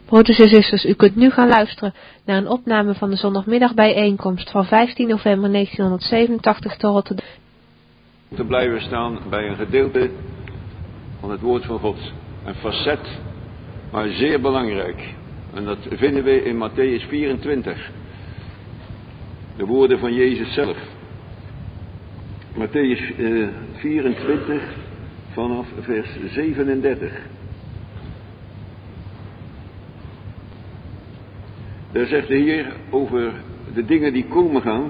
Broeders en zusters, u kunt nu gaan luisteren naar een opname van de zondagmiddagbijeenkomst van 15 november 1987 te Rotterdam. Te blijven staan bij een gedeelte van het woord van God. Een facet, maar zeer belangrijk. En dat vinden we in Mattheüs 24. De woorden van Jezus zelf. Mattheüs 24 vanaf vers 37. Daar zegt de Heer over de dingen die komen gaan.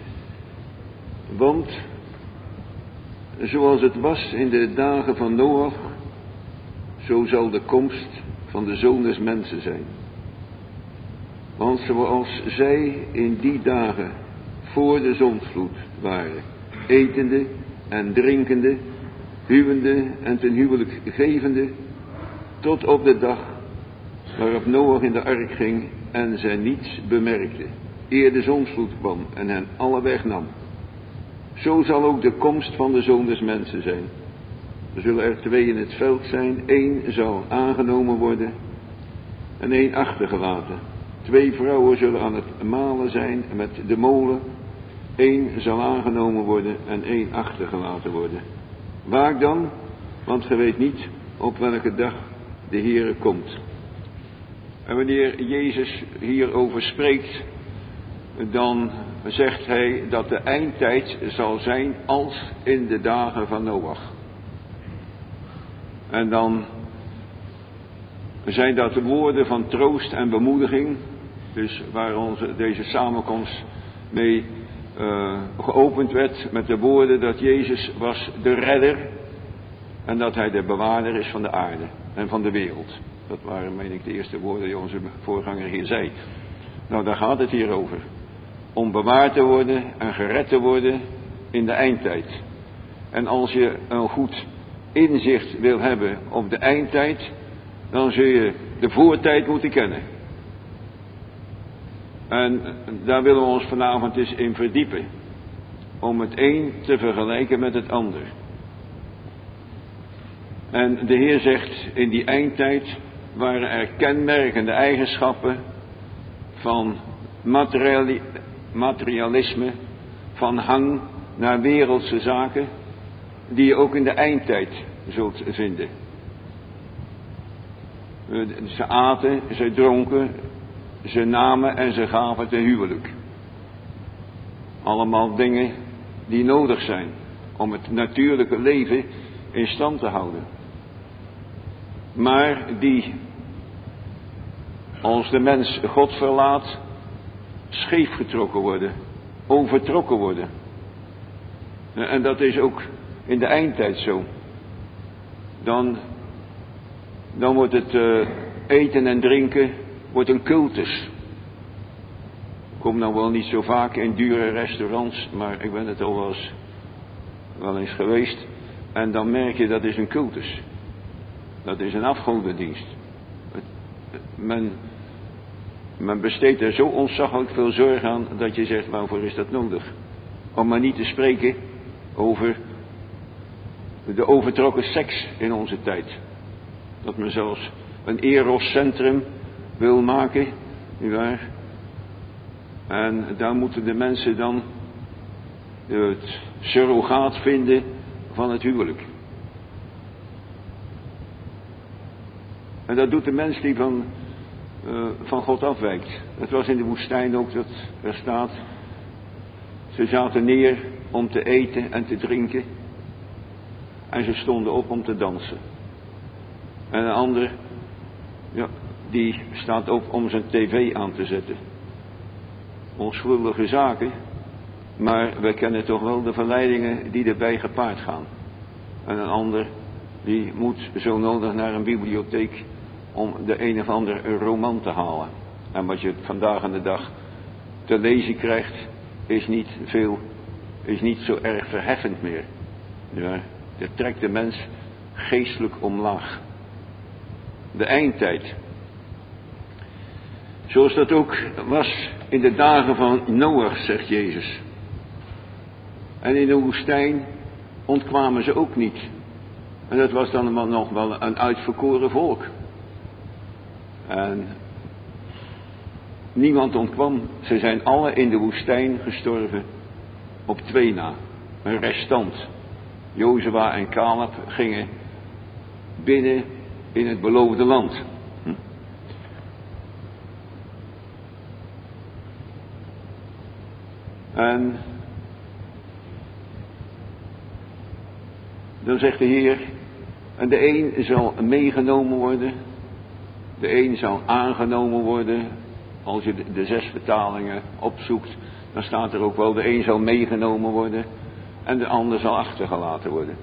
Want zoals het was in de dagen van Noach, zo zal de komst van de Zoon des Mensen zijn. Want zoals zij in die dagen voor de zondvloed waren, etende en drinkende, huwende en ten huwelijk gevende, tot op de dag waarop Noach in de ark ging en zij niets bemerkte, eer de zondvloed kwam en hen alle wegnam. Zo zal ook de komst van de Zoon des Mensen zijn. Er zullen er 2 in het veld zijn, 1 zal aangenomen worden en 1 achtergelaten. 2 vrouwen zullen aan het malen zijn met de molen, 1 zal aangenomen worden en 1 achtergelaten worden. Waak dan, want ge weet niet op welke dag de Heere komt. En wanneer Jezus hierover spreekt, dan zegt hij dat de eindtijd zal zijn als in de dagen van Noach. En dan zijn dat de woorden van troost en bemoediging, dus waar deze samenkomst mee geopend werd met de woorden dat Jezus was de redder en dat hij de bewaarder is van de aarde en van de wereld. Dat waren, meen ik, de eerste woorden die onze voorganger hier zei. Nou, daar gaat het hier over. Om bewaard te worden en gered te worden in de eindtijd. En als je een goed inzicht wil hebben op de eindtijd, dan zul je de voortijd moeten kennen. En daar willen we ons vanavond eens in verdiepen. Om het een te vergelijken met het ander. En de Heer zegt, in die eindtijd waren er kenmerkende eigenschappen van materialisme, van hang naar wereldse zaken, die je ook in de eindtijd zult vinden. Ze aten, ze dronken, ze namen en ze gaven ten huwelijk. Allemaal dingen die nodig zijn om het natuurlijke leven in stand te houden. Maar die, als de mens God verlaat, scheef getrokken worden, overtrokken worden. En dat is ook in de eindtijd zo. Dan wordt het eten en drinken wordt een cultus. Ik kom nou wel niet zo vaak in dure restaurants, maar ik ben het al wel eens geweest. En dan merk je dat is een cultus. Dat is een afgodendienst. Men besteedt er zo ontzaglijk veel zorg aan dat je zegt, waarvoor is dat nodig? Om maar niet te spreken over de overtrokken seks in onze tijd. Dat men zelfs een eroscentrum wil maken, nietwaar? En daar moeten de mensen dan het surrogaat vinden van het huwelijk. En dat doet de mens die van God afwijkt. Het was in de woestijn ook dat er staat. Ze zaten neer om te eten en te drinken. En ze stonden op om te dansen. En een ander, ja, die staat op om zijn tv aan te zetten. Onschuldige zaken. Maar wij kennen toch wel de verleidingen die erbij gepaard gaan. En een ander, die moet zo nodig naar een bibliotheek om de een of ander roman te halen. En wat je vandaag aan de dag te lezen krijgt, is niet zo erg verheffend meer. Ja, dat trekt de mens geestelijk omlaag. De eindtijd. Zoals dat ook was in de dagen van Noach, zegt Jezus. En in de woestijn ontkwamen ze ook niet. En dat was dan nog wel een uitverkoren volk. En Niemand ontkwam. Ze zijn alle in de woestijn gestorven. Op 2 na. Een restant. Jozua en Caleb gingen binnen in het beloofde land. En dan zegt de Heer, en de een zal meegenomen worden, de een zal aangenomen worden. Als je de 6 vertalingen opzoekt, dan staat er ook wel, de een zal meegenomen worden en de ander zal achtergelaten worden.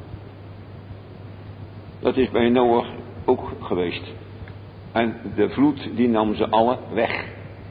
Dat is bij Noach ook geweest. En de vloed die nam ze alle weg.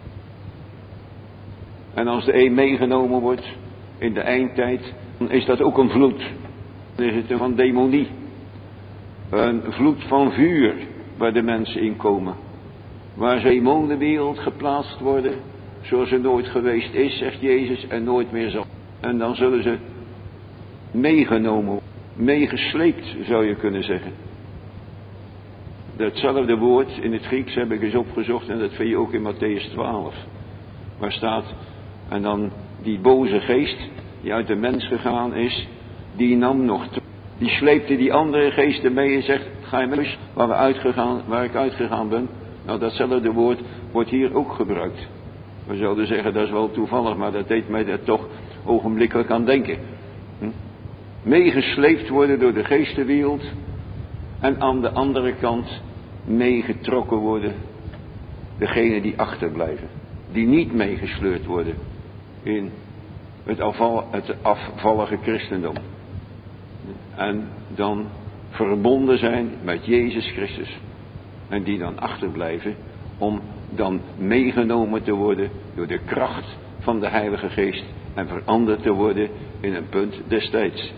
En als de een meegenomen wordt in de eindtijd, dan is dat ook een vloed. Dan is het een van demonie. Een vloed van vuur waar de mensen in komen. Waar ze in de demonenwereld geplaatst worden, zoals er nooit geweest is, zegt Jezus, en nooit meer zal. En dan zullen ze meegenomen, meegesleept zou je kunnen zeggen. Datzelfde woord in het Grieks heb ik eens opgezocht en dat vind je ook in Mattheüs 12. Waar staat, en dan die boze geest die uit de mens gegaan is, die nam nog, die sleepte die andere geesten mee en zegt, ga je mee waar ik uitgegaan ben. Nou, datzelfde woord wordt hier ook gebruikt. We zouden zeggen, dat is wel toevallig, maar dat deed mij er toch ogenblikkelijk aan denken. Meegesleept worden door de geestenwereld en aan de andere kant meegetrokken worden degenen die achterblijven. Die niet meegesleurd worden in het afvallige christendom. En dan verbonden zijn met Jezus Christus. En die dan achterblijven om dan meegenomen te worden door de kracht van de Heilige Geest en veranderd te worden in een punt des tijds.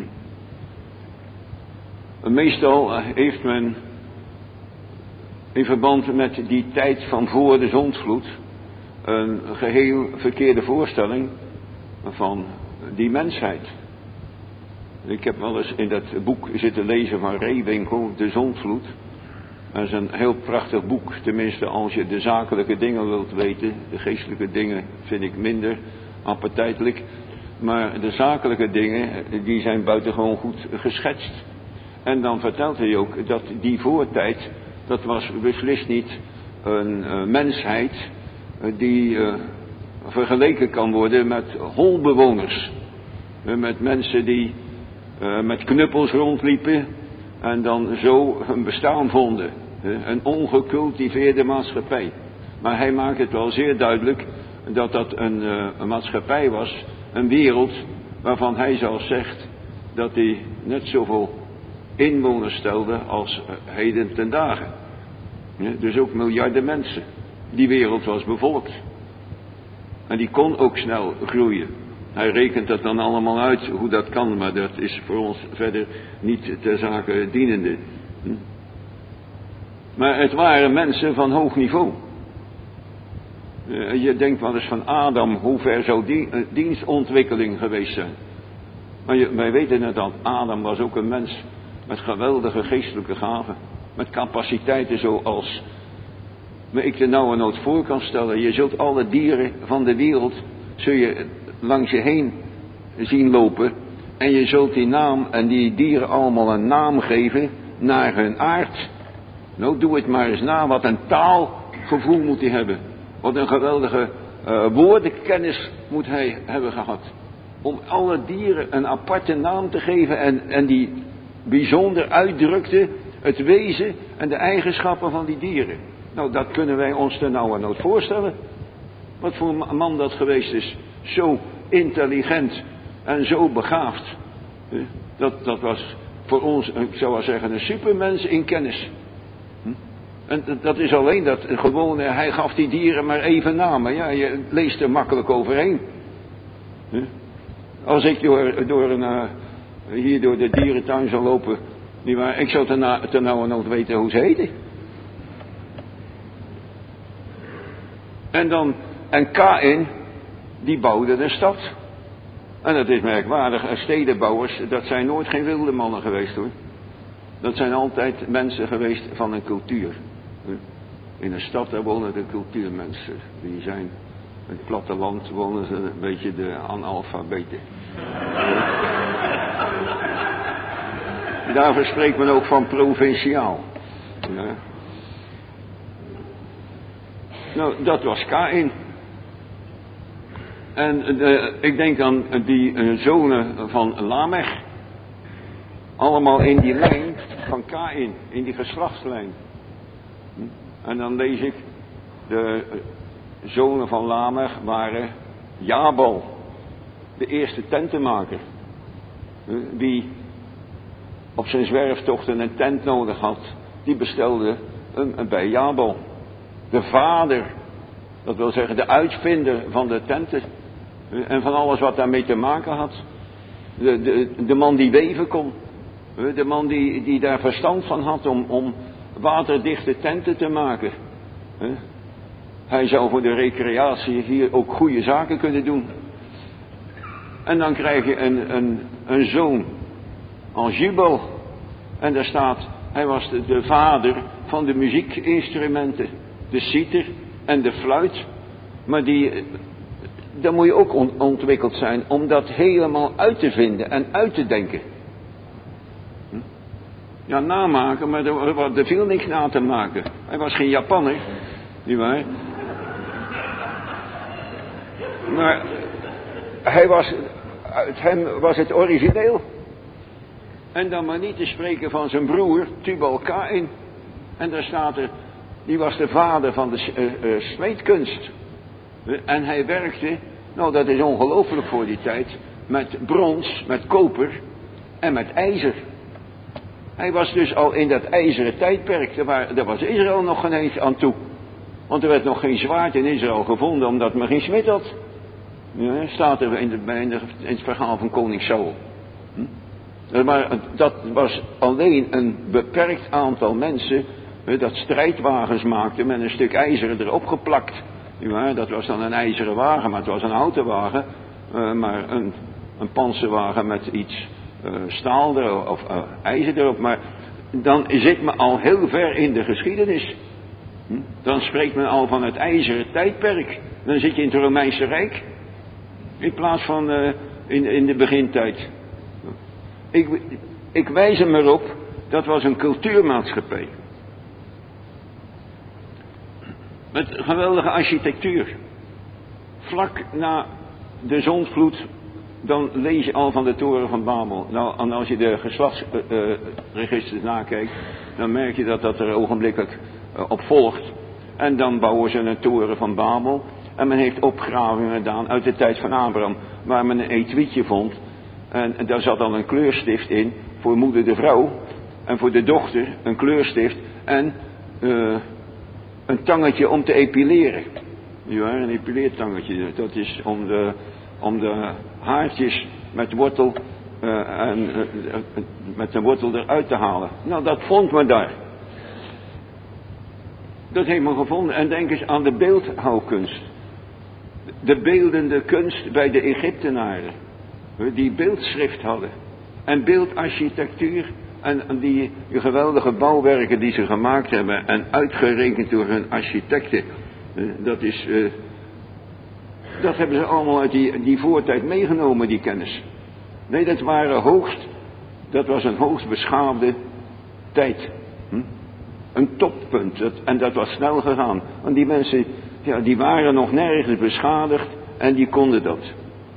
Meestal heeft men in verband met die tijd van voor de zondvloed een geheel verkeerde voorstelling van die mensheid. Ik heb wel eens in dat boek zitten lezen van Reewinkel, De Zondvloed. Dat is een heel prachtig boek, tenminste als je de zakelijke dingen wilt weten. De geestelijke dingen vind ik minder appetijtelijk. Maar de zakelijke dingen, die zijn buitengewoon goed geschetst. En dan vertelt hij ook dat die voortijd, dat was beslist niet een mensheid die vergeleken kan worden met holbewoners. Met mensen die met knuppels rondliepen en dan zo hun bestaan vonden. Een ongecultiveerde maatschappij. Maar hij maakt het wel zeer duidelijk dat dat een maatschappij was, een wereld waarvan hij zelfs zegt dat hij net zoveel inwoners stelde als heden ten dagen. Dus ook miljarden mensen. Die wereld was bevolkt. En die kon ook snel groeien. Hij rekent dat dan allemaal uit hoe dat kan, maar dat is voor ons verder niet ter zake dienende. Maar het waren mensen van hoog niveau. Je denkt wel eens van Adam, hoe ver zou die dienstontwikkeling geweest zijn. Maar wij weten het al, Adam was ook een mens met geweldige geestelijke gaven. Met capaciteiten zoals me ik er nou nooit voor kan stellen. Je zult alle dieren van de wereld, zul je langs je heen zien lopen. En je zult die naam en die dieren allemaal een naam geven naar hun aard. Nou, doe het maar eens na. Wat een taalgevoel moet hij hebben. Wat een geweldige woordenkennis moet hij hebben gehad. Om alle dieren een aparte naam te geven en die bijzonder uitdrukte het wezen en de eigenschappen van die dieren. Nou, dat kunnen wij ons er nou nooit voorstellen. Wat voor een man dat geweest is. Zo intelligent en zo begaafd. Dat was voor ons, ik zou wel zeggen, een supermens in kennis. En dat is alleen dat gewone, hij gaf die dieren maar even namen. Ja, je leest er makkelijk overheen. Als ik hier door de dierentuin zou lopen, ik zou ten nauwe nood weten hoe ze heten. En Kaïn, die bouwde een stad. En dat is merkwaardig, stedenbouwers, dat zijn nooit geen wilde mannen geweest hoor. Dat zijn altijd mensen geweest van een cultuur. In een stad daar wonen de cultuurmensen. Die zijn, in het platteland wonen ze een beetje de analfabeten. Daarvoor spreekt men ook van provinciaal. Ja. Nou, dat was Kaïn. En ik denk aan die zonen van Lamech. Allemaal in die lijn van Kaïn, in die geslachtslijn. En dan lees ik, de zonen van Lamech waren Jabal, de eerste tentenmaker. Die op zijn zwerftochten een tent nodig had, die bestelde bij Jabal. De vader, dat wil zeggen de uitvinder van de tenten en van alles wat daarmee te maken had. De man die weven kon, de man die daar verstand van had om waterdichte tenten te maken. Hij zou voor de recreatie hier ook goede zaken kunnen doen. En dan krijg je een zoon als Jubal. En daar staat, hij was de vader van de muziekinstrumenten. De citer en de fluit. Maar daar moet je ook ontwikkeld zijn om dat helemaal uit te vinden en uit te denken. Ja, namaken, maar er viel niks na te maken. Hij was geen Japanner, nietwaar? Maar uit hem was het origineel. En dan maar niet te spreken van zijn broer, Tubal-Kaïn. En daar staat er, die was de vader van de smeedkunst. En hij werkte, nou dat is ongelooflijk voor die tijd, met brons, met koper en met ijzer. Hij was dus al in dat ijzeren tijdperk, daar was Israël nog geen eens aan toe. Want er werd nog geen zwaard in Israël gevonden, omdat men geen smid had. Ja, staat er in het verhaal van koning Saul. Maar dat was alleen een beperkt aantal mensen dat strijdwagens maakte met een stuk ijzer erop geplakt. Ja, dat was dan een ijzeren wagen, maar het was een houten wagen. Maar een panzerwagen met iets staal erop, of ijzer erop. Maar dan zit men al heel ver in de geschiedenis. Dan spreekt men al van het ijzeren tijdperk. Dan zit je in het Romeinse Rijk. In plaats van in de begintijd. Ik wijs hem erop, dat was een cultuurmaatschappij. Met geweldige architectuur. Vlak na de zondvloed, dan lees je al van de toren van Babel. Nou, en als je de geslachtsregisters nakijkt, dan merk je dat er ogenblikkelijk op volgt. En dan bouwen ze een toren van Babel. En men heeft opgravingen gedaan uit de tijd van Abraham, waar men een etuietje vond. En daar zat dan een kleurstift in voor moeder de vrouw. En voor de dochter een kleurstift en een tangetje om te epileren. Ja, een epileertangetje. Dat is om de haartjes met wortel met de wortel eruit te halen. Nou, dat vond men daar. Dat heeft men gevonden. En denk eens aan de beeldhouwkunst. De beeldende kunst bij de Egyptenaren. Die beeldschrift hadden. En beeldarchitectuur. En die geweldige bouwwerken die ze gemaakt hebben. En uitgerekend door hun architecten. Dat hebben ze allemaal uit die voortijd meegenomen, die kennis. Nee, dat was een hoogst beschaafde tijd. Een toppunt. En dat was snel gegaan. Want die mensen, ja, die waren nog nergens beschadigd. En die konden dat.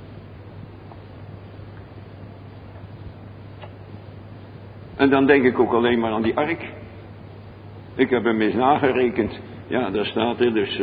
En dan denk ik ook alleen maar aan die ark. Ik heb hem eens nagerekend. Ja, daar staat er dus,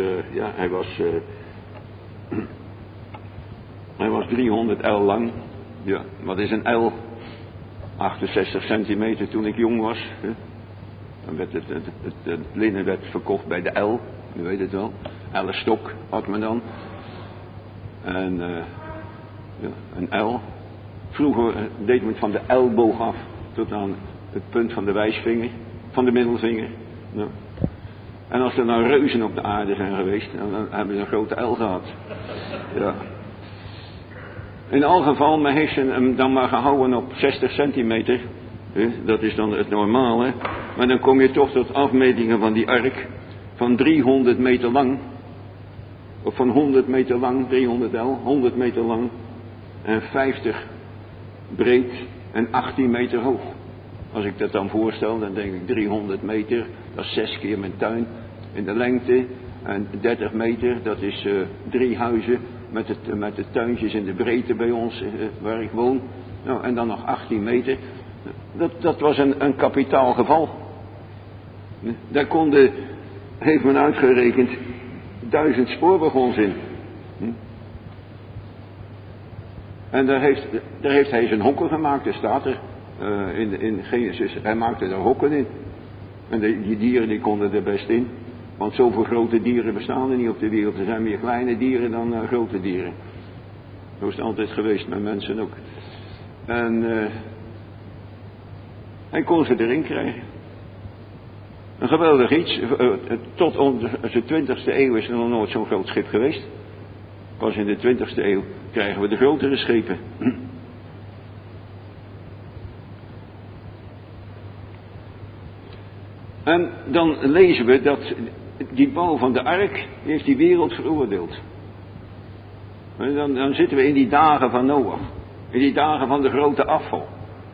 hij was 300 L lang. Ja, wat is een L? 68 centimeter toen ik jong was. Dan werd het linnen werd verkocht bij de L. U weet het wel. Ellenstok had men dan. En een L. Vroeger deed men het van de elleboog af tot aan het punt van de wijsvinger, van de middelvinger. Nou. En als er nou reuzen op de aarde zijn geweest, dan hebben ze een grote L gehad. Ja. In elk geval, men heeft hem dan maar gehouden op 60 centimeter. Dat is dan het normale. Maar dan kom je toch tot afmetingen van die ark. van 300 meter lang, of van 100 meter lang, 300 L, 100 meter lang en 50 breed en 18 meter hoog. Als ik dat dan voorstel, dan denk ik 300 meter, dat is 6 keer mijn tuin in de lengte. En 30 meter, dat is 3 huizen met de tuintjes in de breedte bij ons, waar ik woon. Nou, en dan nog 18 meter. Dat was een kapitaal geval. Daar konden, heeft men uitgerekend, 1000 spoorwagons in. En daar heeft hij zijn hokken gemaakt, er staat er in Genesis. Hij maakte er hokken in. En die dieren die konden er best in. Want zoveel grote dieren bestaan er niet op de wereld. Er zijn meer kleine dieren dan grote dieren. Zo is het altijd geweest met mensen ook. En hij kon ze erin krijgen. Een geweldig iets. Tot onze 20e eeuw is er nog nooit zo'n groot schip geweest. Pas in de 20e eeuw krijgen we de grotere schepen. En dan lezen we dat die bouw van de ark, die heeft die wereld veroordeeld. En dan zitten we in die dagen van Noach. In die dagen van de grote afval.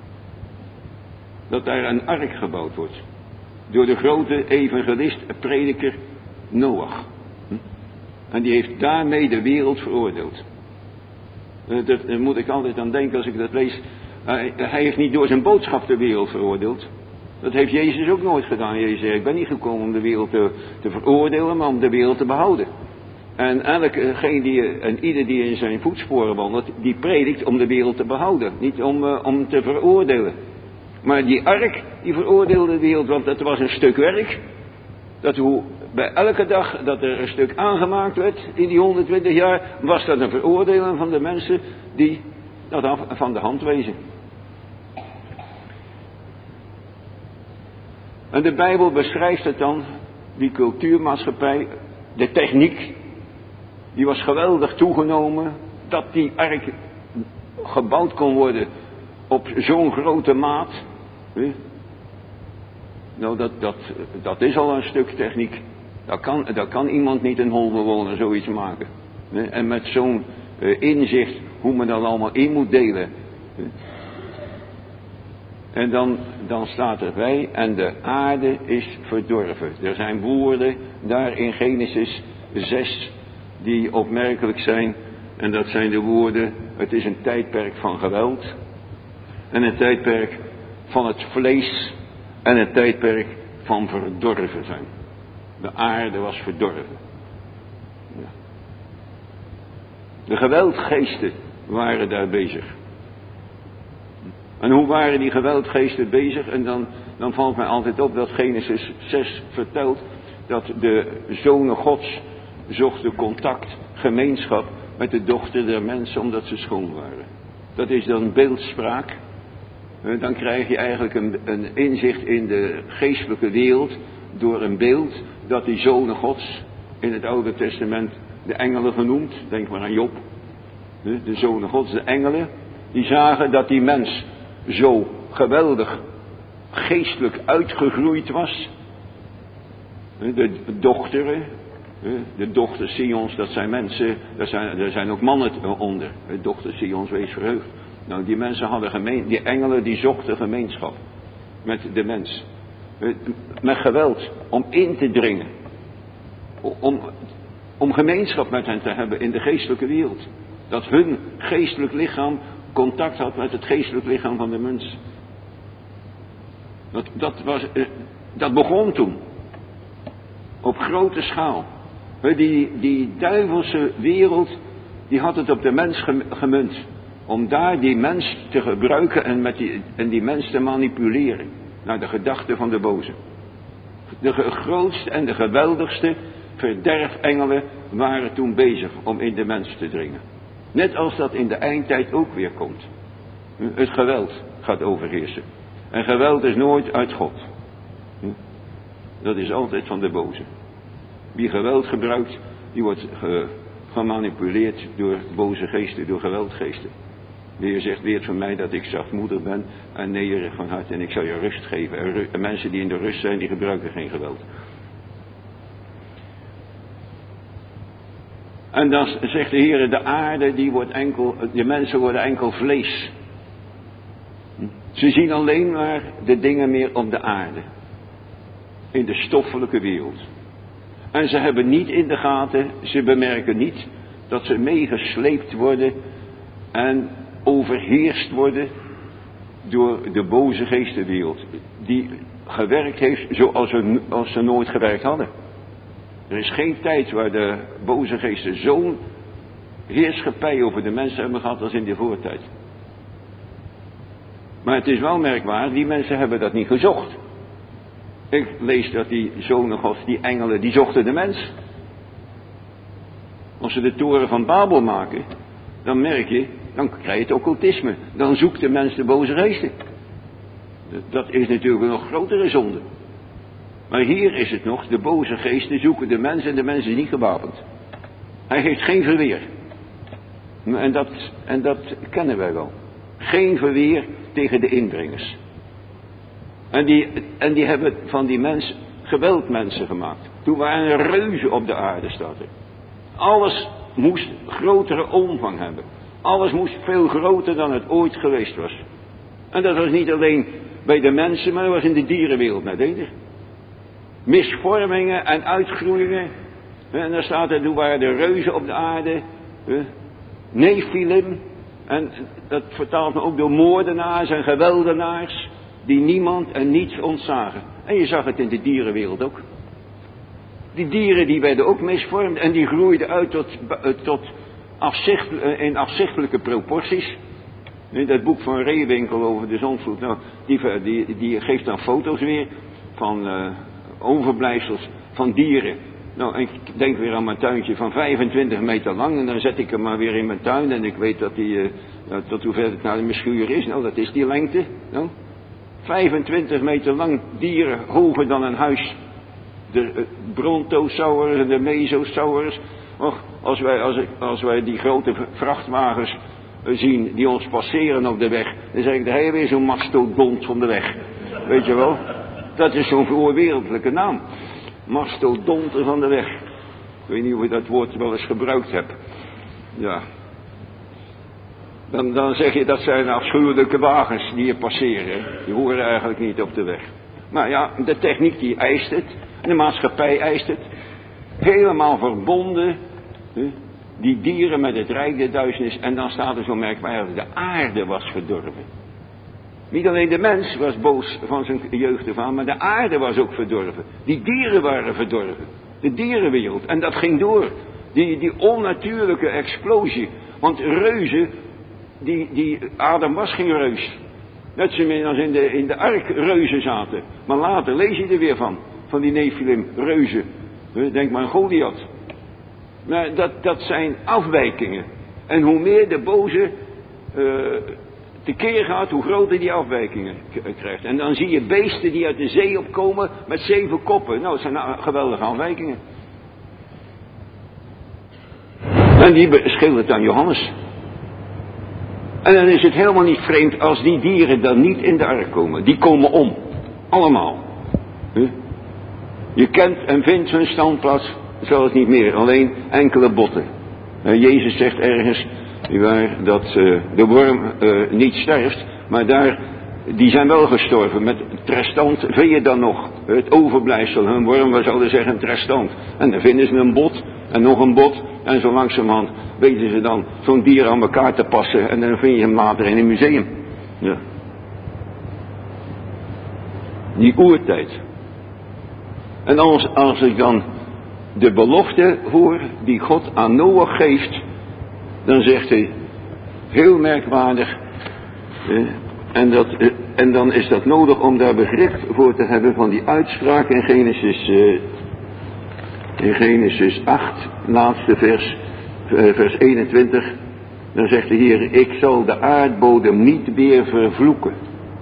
Dat daar een ark gebouwd wordt. Door de grote evangelist, prediker Noach. En die heeft daarmee de wereld veroordeeld. Daar moet ik altijd aan denken als ik dat lees. Hij heeft niet door zijn boodschap de wereld veroordeeld. Dat heeft Jezus ook nooit gedaan. Jezus zei, ik ben niet gekomen om de wereld te veroordelen, maar om de wereld te behouden. En ieder die in zijn voetsporen wandelt, die predikt om de wereld te behouden. Niet om te veroordelen. Maar die ark, die veroordeelde de wereld, want dat was een stuk werk. Dat bij elke dag dat er een stuk aangemaakt werd in die 120 jaar, was dat een veroordeling van de mensen die dat van de hand wezen. En de Bijbel beschrijft het dan, die cultuurmaatschappij, de techniek, die was geweldig toegenomen, dat die ark gebouwd kon worden op zo'n grote maat. Nou, dat is al een stuk techniek. Daar kan iemand niet een holbewoner zoiets maken. En met zo'n inzicht hoe men dat allemaal in moet delen. En dan staat erbij, en de aarde is verdorven. Er zijn woorden daar in Genesis 6 die opmerkelijk zijn. En dat zijn de woorden, het is een tijdperk van geweld. En een tijdperk van het vlees. En een tijdperk van verdorven zijn. De aarde was verdorven. Ja. De geweldgeesten waren daar bezig. En hoe waren die geweldgeesten bezig? En dan valt mij altijd op dat Genesis 6 vertelt dat de zonen Gods zochten contact, gemeenschap met de dochter der mensen omdat ze schoon waren. Dat is dan beeldspraak. Dan krijg je eigenlijk een inzicht in de geestelijke wereld door een beeld dat die zonen Gods in het Oude Testament de engelen genoemd, denk maar aan Job. De zonen Gods, de engelen, die zagen dat die mens zo geweldig geestelijk uitgegroeid was. De dochteren, de dochter Sions, dat zijn mensen, er zijn ook mannen onder. De dochter Sions, wees verheugd. Nou, die mensen hadden die engelen die zochten gemeenschap met de mens. Met geweld, om in te dringen. Om gemeenschap met hen te hebben in de geestelijke wereld. Dat hun geestelijk lichaam contact had met het geestelijk lichaam van de mens. Dat begon toen. Op grote schaal. Die duivelse wereld, die had het op de mens gemunt. Om daar die mens te gebruiken en die mens te manipuleren. Naar de gedachten van de boze. De grootste en de geweldigste verderfengelen waren toen bezig om in de mens te dringen. Net als dat in de eindtijd ook weer komt. Het geweld gaat overheersen. En geweld is nooit uit God. Dat is altijd van de boze. Wie geweld gebruikt, die wordt gemanipuleerd door boze geesten, door geweldgeesten. De Heer zegt, leert van mij dat ik zachtmoedig ben en nederig van hart en ik zal je rust geven. En mensen die in de rust zijn, die gebruiken geen geweld. En dan zegt de Heer, de aarde, de mensen worden enkel vlees. Ze zien alleen maar de dingen meer op de aarde. In de stoffelijke wereld. En ze hebben niet in de gaten, ze bemerken niet dat ze meegesleept worden en overheerst worden door de boze geestenwereld. Die gewerkt heeft zoals ze nooit gewerkt hadden. Er is geen tijd waar de boze geesten zo'n heerschappij over de mensen hebben gehad als in de voortijd. Maar het is wel merkwaardig, die mensen hebben dat niet gezocht. Ik lees dat die zonen Gods, die engelen, die zochten de mens. Als ze de toren van Babel maken, dan merk je, dan krijg je het occultisme. Dan zoekt de mens de boze geesten. Dat is natuurlijk een nog grotere zonde. Maar hier is het nog, de boze geesten zoeken de mens en de mens is niet gewapend. Hij heeft geen verweer. En dat kennen wij wel. Geen verweer tegen de indringers. En die hebben van die mens geweldmensen gemaakt. Toen waren er reuzen op de aarde, staat er. Alles moest grotere omvang hebben. Alles moest veel groter dan het ooit geweest was. En dat was niet alleen bij de mensen, maar dat was in de dierenwereld net eerder. Misvormingen en uitgroeien. En dan staat er, toen waren er reuzen op de aarde. Nephilim. En dat vertaalt me ook door moordenaars en geweldenaars. Die niemand en niets ontzagen. En je zag het in de dierenwereld ook. Die dieren die werden ook misvormd. En die groeiden uit tot in afzichtelijke proporties. In dat boek van Reewinkel over de zondvloed. Nou, die geeft dan foto's weer. Van overblijfsels van dieren. Nou, ik denk weer aan mijn tuintje van 25 meter lang. En dan zet ik hem maar weer in mijn tuin. En ik weet dat die, tot hoever het nou in mijn schuur is. Nou, dat is die lengte. Nou, 25 meter lang dieren hoger dan een huis. De brontosaurus en de mesosaurus. Och, als wij die grote vrachtwagens zien die ons passeren op de weg. Dan zeg ik, daar heb je weer zo'n mastodont van de weg. Weet je wel? Dat is zo'n voorwereldlijke naam. Mastodonten van de weg. Ik weet niet of je dat woord wel eens gebruikt hebt. Ja. Dan zeg je dat zijn afschuwelijke wagens die je passeren. Die horen eigenlijk niet op de weg. Maar ja, de techniek die eist het. De maatschappij eist het. Helemaal verbonden. Die dieren met het rijk der duisternis. En dan staat er zo merkwaardig, de aarde was verdorven. Niet alleen de mens was boos van zijn jeugd af aan, maar de aarde was ook verdorven. Die dieren waren verdorven. De dierenwereld. En dat ging door. Die onnatuurlijke explosie. Want reuzen, Adam was geen reus. Net zoals in de ark reuzen zaten. Maar later lees je er weer van die Nephilim, reuzen. Denk maar aan Goliath. Maar dat zijn afwijkingen. En hoe meer de boze tekeer gaat, hoe groter die afwijkingen krijgt. En dan zie je beesten die uit de zee opkomen met 7 koppen. Nou, dat zijn geweldige afwijkingen. En die schildert aan Johannes. En dan is het helemaal niet vreemd als die dieren dan niet in de ark komen. Die komen om. Allemaal. Je kent en vindt hun standplaats zelfs niet meer. Alleen enkele botten. Jezus zegt ergens dat de worm niet sterft. Maar die zijn wel gestorven. Met restant vind je dan nog het overblijfsel. Een worm, we zouden zeggen, een restant. En dan vinden ze een bot en nog een bot. En zo langzamerhand weten ze dan zo'n dier aan elkaar te passen. En dan vind je hem later in een museum. Ja. Die oertijd. En als ik dan de belofte hoor die God aan Noach geeft, dan zegt hij, heel merkwaardig, en dan is dat nodig om daar begrip voor te hebben van die uitspraak in Genesis 8, laatste vers 21, dan zegt de Heer, ik zal de aardbodem niet meer vervloeken.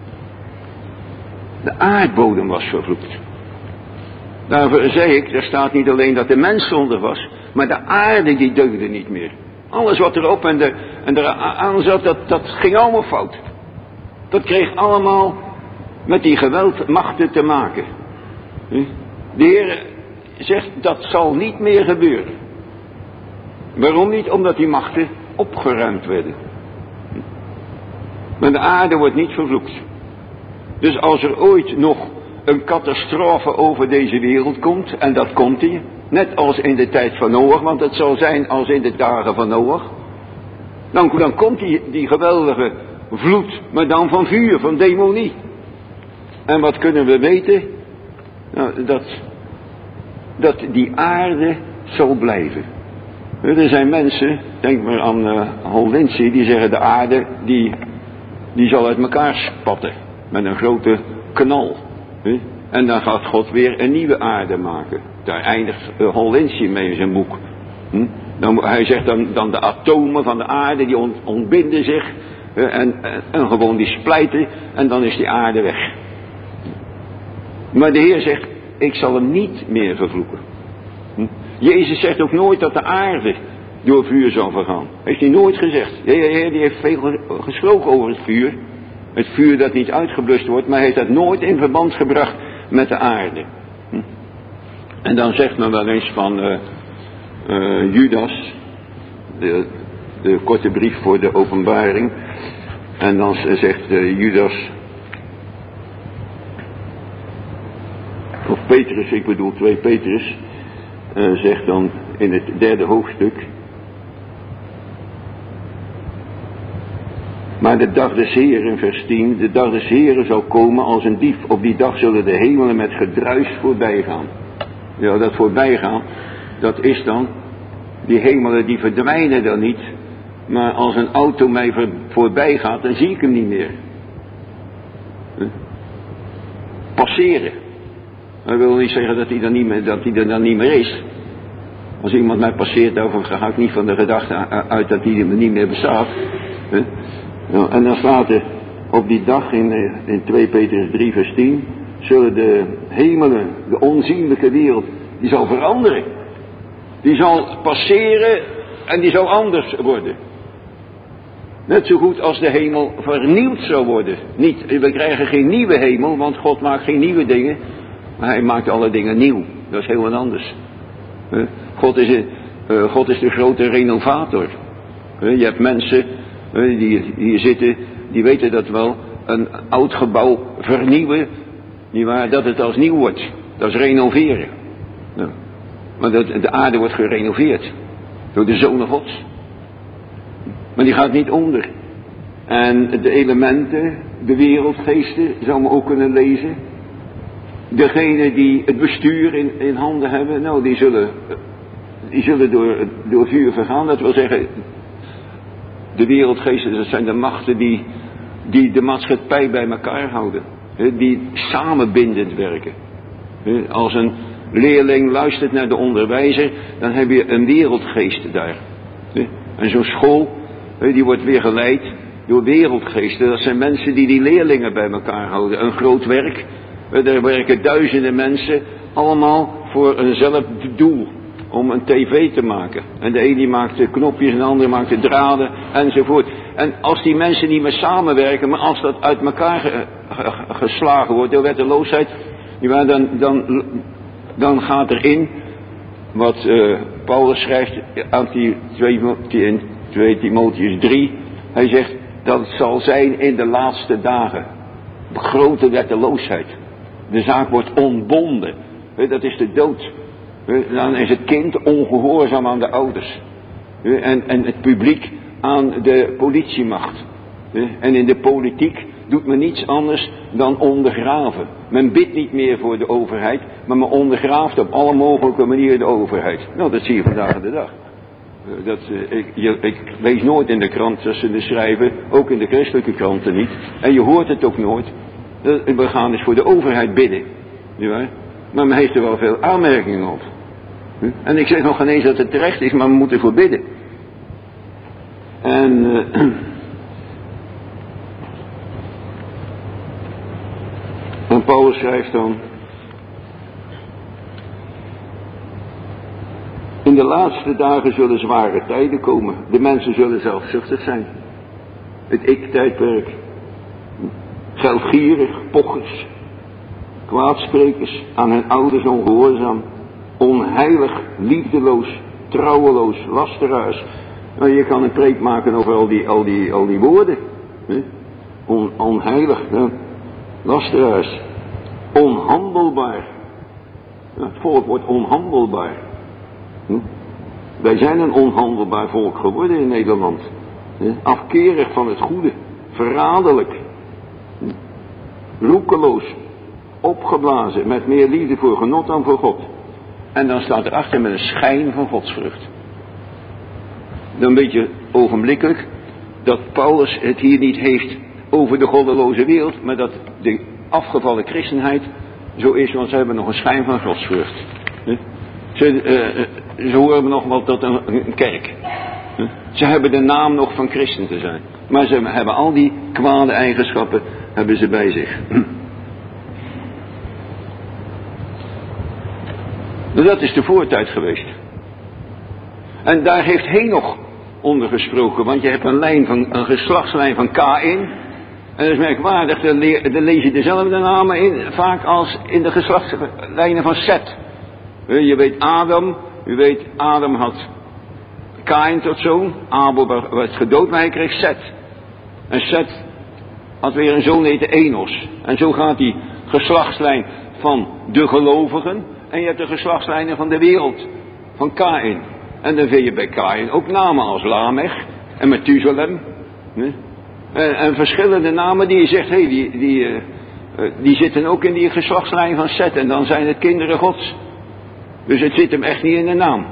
De aardbodem was vervloekt. Daarvoor zei ik, er staat niet alleen dat de mens zondig was, maar de aarde die deugde niet meer. Alles wat erop en eraan zat, dat ging allemaal fout. Dat kreeg allemaal met die geweldmachten te maken. De Heer zegt, dat zal niet meer gebeuren. Waarom niet? Omdat die machten opgeruimd werden. Maar de aarde wordt niet vervloekt. Dus als er ooit nog een catastrofe over deze wereld komt, en dat komt hier, net als in de tijd van Noach, want het zal zijn als in de dagen van Noach, dan komt die geweldige vloed, maar dan van vuur, van demonie. En wat kunnen we weten? Nou, dat die aarde zal blijven. Er zijn mensen, denk maar aan Holwinsie, die zeggen de aarde, die zal uit elkaar spatten. Met een grote knal. En dan gaat God weer een nieuwe aarde maken. Daar eindigt Holwinsie mee in zijn boek. Hij zegt dan de atomen van de aarde, die ontbinden zich. En gewoon die splijten. En dan is die aarde weg. Maar de Heer zegt, ik zal hem niet meer vervloeken. Jezus zegt ook nooit dat de aarde door vuur zal vergaan. Heeft hij nooit gezegd. De Heer die heeft veel gesproken over het vuur. Het vuur dat niet uitgeblust wordt, maar hij heeft dat nooit in verband gebracht met de aarde. En dan zegt men wel eens van Judas, de korte brief voor de openbaring. En dan zegt Judas, of Petrus, ik bedoel 2 Petrus, zegt dan in het 3e hoofdstuk. Maar de dag des Heren, vers 10, de dag des Heren zal komen als een dief. Op die dag zullen de hemelen met gedruis voorbij gaan. Ja, dat voorbijgaan, dat is dan, die hemelen die verdwijnen dan niet. Maar als een auto mij voorbij gaat, dan zie ik hem niet meer. Passeren. Dat wil niet zeggen dat hij er dan niet meer is. Als iemand mij passeert, dan ga ik niet van de gedachte uit dat hij niet meer bestaat. Nou, en dan staat er op die dag in 2 Petrus 3 vers 10, zullen de hemelen, de onzienlijke wereld, die zal veranderen. Die zal passeren en die zal anders worden. Net zo goed als de hemel vernieuwd zou worden. We krijgen geen nieuwe hemel, want God maakt geen nieuwe dingen. Maar hij maakt alle dingen nieuw. Dat is heel wat anders. God is de grote renovator. Je hebt mensen die hier zitten, die weten dat wel. Een oud gebouw vernieuwen, nietwaar, dat het als nieuw wordt. Dat is renoveren. Maar de aarde wordt gerenoveerd. Door de Zoon Gods. Maar die gaat niet onder. En de elementen, de wereldgeesten, zou men ook kunnen lezen. Degenen die het bestuur in handen hebben, nou die zullen door vuur vergaan. Dat wil zeggen, de wereldgeesten, dat zijn de machten die de maatschappij bij elkaar houden. Die samenbindend werken. Als een leerling luistert naar de onderwijzer, dan heb je een wereldgeest daar. En zo'n school, die wordt weer geleid door wereldgeesten. Dat zijn mensen die leerlingen bij elkaar houden. Een groot werk. Er werken duizenden mensen, allemaal voor eenzelfde doel. Om een tv te maken. En de een die maakt de knopjes en de ander maakt de draden enzovoort. En als die mensen niet meer samenwerken, maar als dat uit elkaar geslagen wordt door wetteloosheid, dan gaat erin wat Paulus schrijft aan die 2 Timotheus 3. Hij zegt dat het zal zijn in de laatste dagen. Grote wetteloosheid. De zaak wordt ontbonden. Dat is de dood. Dan is het kind ongehoorzaam aan de ouders. En het publiek aan de politiemacht. En in de politiek doet men niets anders dan ondergraven. Men bidt niet meer voor de overheid, maar men ondergraaft op alle mogelijke manieren de overheid. Nou, dat zie je vandaag de dag. Ik lees nooit in de krant dat ze er schrijven, ook in de christelijke kranten niet. En je hoort het ook nooit. We gaan dus voor de overheid bidden. Ja, maar men heeft er wel veel aanmerkingen op. En ik zeg nog geen eens dat het terecht is, maar we moeten voor bidden. En Paulus schrijft dan: in de laatste dagen zullen zware tijden komen. De mensen zullen zelfzuchtig zijn. Het ik-tijdperk. Geldgierig, pochers, kwaadsprekers, aan hun ouders ongehoorzaam, onheilig, liefdeloos, trouweloos, lasteraars. Nou, je kan een preek maken over al die woorden. Hè? Onheilig, hè? Lasteraars. Onhandelbaar. Ja, het volk wordt onhandelbaar. Wij zijn een onhandelbaar volk geworden in Nederland. Afkerig van het goede. Verraderlijk. Roekeloos. Opgeblazen. Met meer liefde voor genot dan voor God. En dan staat erachter met een schijn van godsvrucht. Dan weet je ogenblikkelijk dat Paulus het hier niet heeft over de goddeloze wereld, maar dat de afgevallen christenheid zo is, want ze hebben nog een schijn van godsvrucht. Ze horen nog wel tot een kerk. Ze hebben de naam nog van christen te zijn. Maar ze hebben al die kwade eigenschappen hebben ze bij zich. Dus dat is de voortijd geweest. En daar heeft Henoch onder gesproken, want je hebt een geslachtslijn van Kaïn. En dat is merkwaardig, daar lees je dezelfde namen in, vaak als in de geslachtslijnen van Set. Je weet Adam had Kaïn tot zoon, Abel werd gedood, maar hij kreeg Set. En Set had weer een zoon, heette Enos. En zo gaat die geslachtslijn van de gelovigen, en je hebt de geslachtslijnen van de wereld, van Kaïn. En dan vind je bij Kaïn ook namen als Lamech en Methuselem. En verschillende namen die je zegt, die zitten ook in die geslachtslijn van Set. En dan zijn het kinderen Gods. Dus het zit hem echt niet in de naam.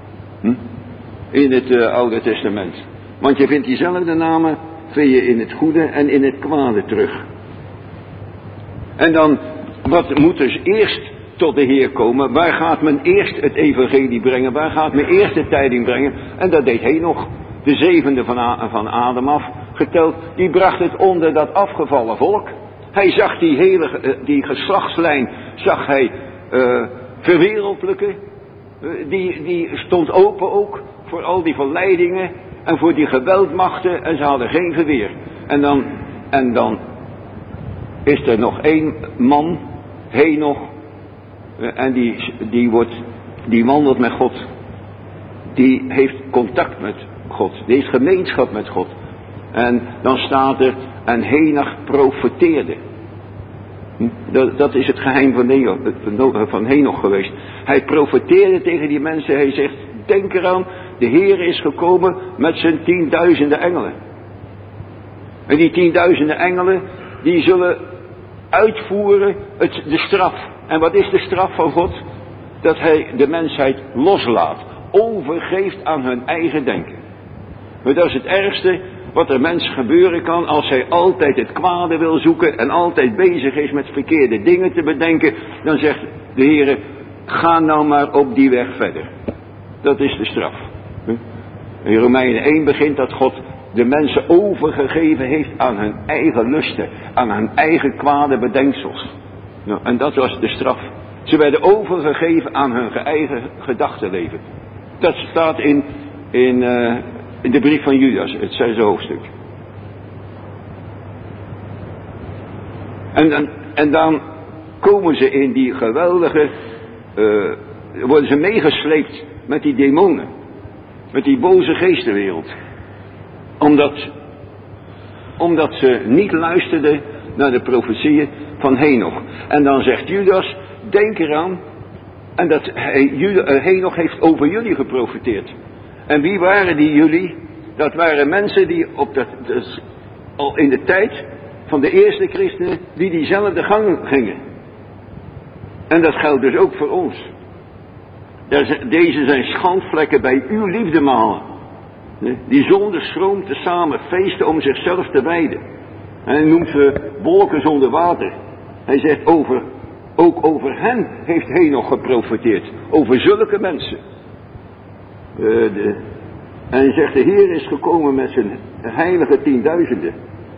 In het Oude Testament. Want je vindt diezelfde namen, vind je in het goede en in het kwade terug. En dan, wat moet dus eerst tot de Heer komen? Waar gaat men eerst het evangelie brengen? Waar gaat men eerst de tijding brengen? En dat deed Henoch, de zevende van Adam af, geteld. Die bracht het onder dat afgevallen volk. Hij zag die geslachtslijn, zag hij verwereldlijken. Die stond open ook voor al die verleidingen en voor die geweldmachten, en ze hadden geen verweer. En dan is er nog één man, Henoch, en die wandelt met God. Die heeft contact met God. Die heeft gemeenschap met God. En dan staat er, en Henoch profeteerde. Dat is het geheim van Henoch geweest. Hij profeteerde tegen die mensen. Hij zegt, denk eraan, de Heer is gekomen met zijn 10.000 engelen. En die 10.000 engelen, die zullen uitvoeren de straf. En wat is de straf van God? Dat hij de mensheid loslaat. Overgeeft aan hun eigen denken. Maar dat is het ergste wat er mens gebeuren kan als hij altijd het kwade wil zoeken en altijd bezig is met verkeerde dingen te bedenken. Dan zegt de Heer, ga nou maar op die weg verder. Dat is de straf. In Romeinen 1 begint dat God de mensen overgegeven heeft aan hun eigen lusten, aan hun eigen kwade bedenksels. Nou, en dat was de straf. Ze werden overgegeven aan hun eigen gedachtenleven. Dat staat in de brief van Judas, het 6e hoofdstuk. En dan komen ze in die geweldige, worden ze meegesleept met die demonen. Met die boze geestenwereld. Omdat ze niet luisterden naar de profetieën van Henoch. En dan zegt Judas, denk eraan. En dat Henoch heeft over jullie geprofeteerd. En wie waren die jullie? Dat waren mensen die al in de tijd van de eerste christenen, die diezelfde gang gingen. En dat geldt dus ook voor ons. Deze zijn schandvlekken bij uw liefdemalen. Die zonde stroomt tezamen feesten om zichzelf te wijden. En hij noemt ze wolken zonder water. Hij zegt ook over hen heeft Henoch geprofeteerd. Over zulke mensen. En hij zegt, de Heer is gekomen met zijn heilige 10.000.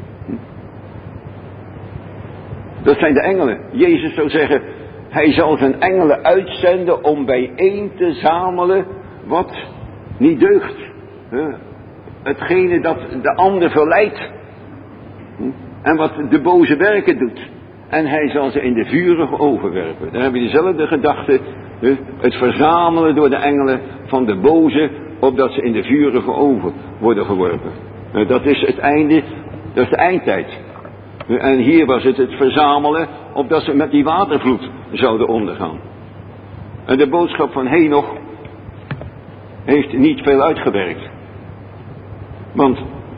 Dat zijn de engelen. Jezus zou zeggen, hij zal zijn engelen uitzenden om bijeen te zamelen wat niet deugt. Hetgene dat de ander verleidt. En wat de boze werken doet. En hij zal ze in de vurige oven werpen. Dan heb je dezelfde gedachte Het verzamelen door de engelen van de boze, opdat ze in de vurige oven worden geworpen. Dat is het einde, dat is de eindtijd. En hier was het verzamelen, opdat ze met die watervloed zouden ondergaan. En de boodschap van Henoch heeft niet veel uitgewerkt. Want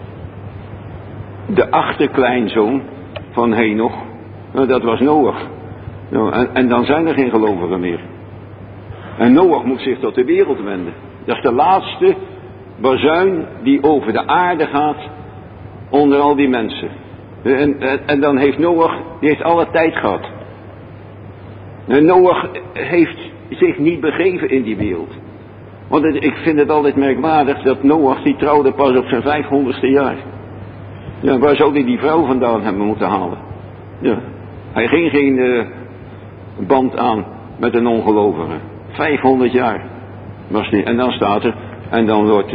de achterkleinzoon van Henoch, dat was Noach. En dan zijn er geen gelovigen meer. En Noach moet zich tot de wereld wenden. Dat is de laatste bazuin die over de aarde gaat onder al die mensen. En dan heeft Noach, die heeft alle tijd gehad. En Noach heeft zich niet begeven in die wereld. Want ik vind het altijd merkwaardig dat Noach, die trouwde pas op zijn 500ste jaar. Ja, waar zou hij die vrouw vandaan hebben moeten halen? Ja, hij ging geen band aan met een ongelovige. 500 jaar was niet. En dan staat er, en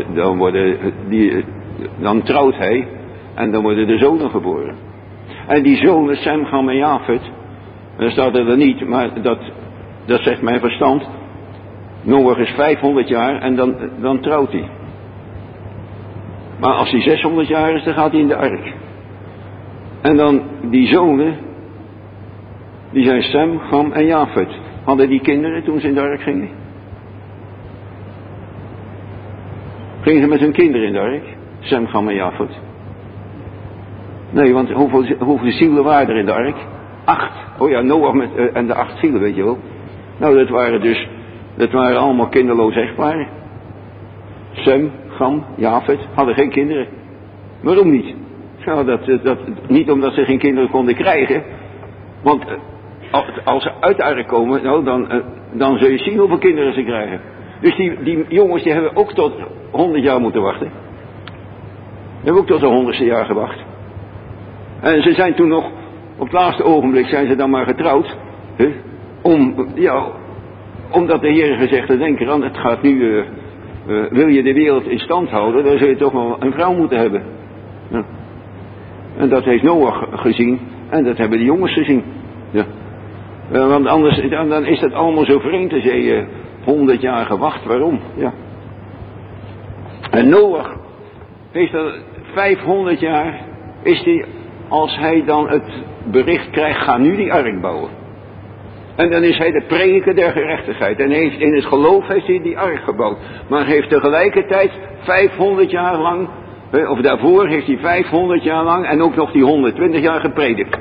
dan trouwt hij en dan worden de zonen geboren. En die zonen, Sem, Cham en Jafet, dat staat er niet, maar dat zegt mijn verstand. Noach is 500 jaar en dan trouwt hij. Maar als hij 600 jaar is, dan gaat hij in de ark. En dan die zonen, die zijn Sem, Cham en Jafet. Hadden die kinderen toen ze in de ark gingen? Gingen ze met hun kinderen in de ark? Sem, Cham en Jafet. Nee, want hoeveel zielen waren er in de ark? 8. Oh ja, Noach en de 8 zielen, weet je wel. Nou, dat waren allemaal kinderloos echtparen. Sem, Cham, Jafet hadden geen kinderen. Waarom niet? Nou, niet omdat ze geen kinderen konden krijgen. Want als ze uit de ark komen, nou, dan zul je zien hoeveel kinderen ze krijgen. Dus die jongens die hebben ook tot 100 jaar moeten wachten. Die hebben ook tot de 100ste jaar gewacht. En ze zijn toen nog, op het laatste ogenblik zijn ze dan maar getrouwd. Omdat de Heer gezegd had, denk eraan, het gaat nu, wil je de wereld in stand houden, dan zul je toch wel een vrouw moeten hebben. Ja. En dat heeft Noach gezien, en dat hebben de jongens gezien. Ja. Want anders, dan is dat allemaal zo vreemd als je 100 jaar gewacht, waarom? Ja. En Noach heeft er 500 jaar, is hij, als hij dan het bericht krijgt, ga nu die ark bouwen. En dan is hij de prediker der gerechtigheid. En in het geloof heeft hij die ark gebouwd. Maar heeft tegelijkertijd 500 jaar lang, of daarvoor heeft hij 500 jaar lang en ook nog die 120 jaar gepredikt.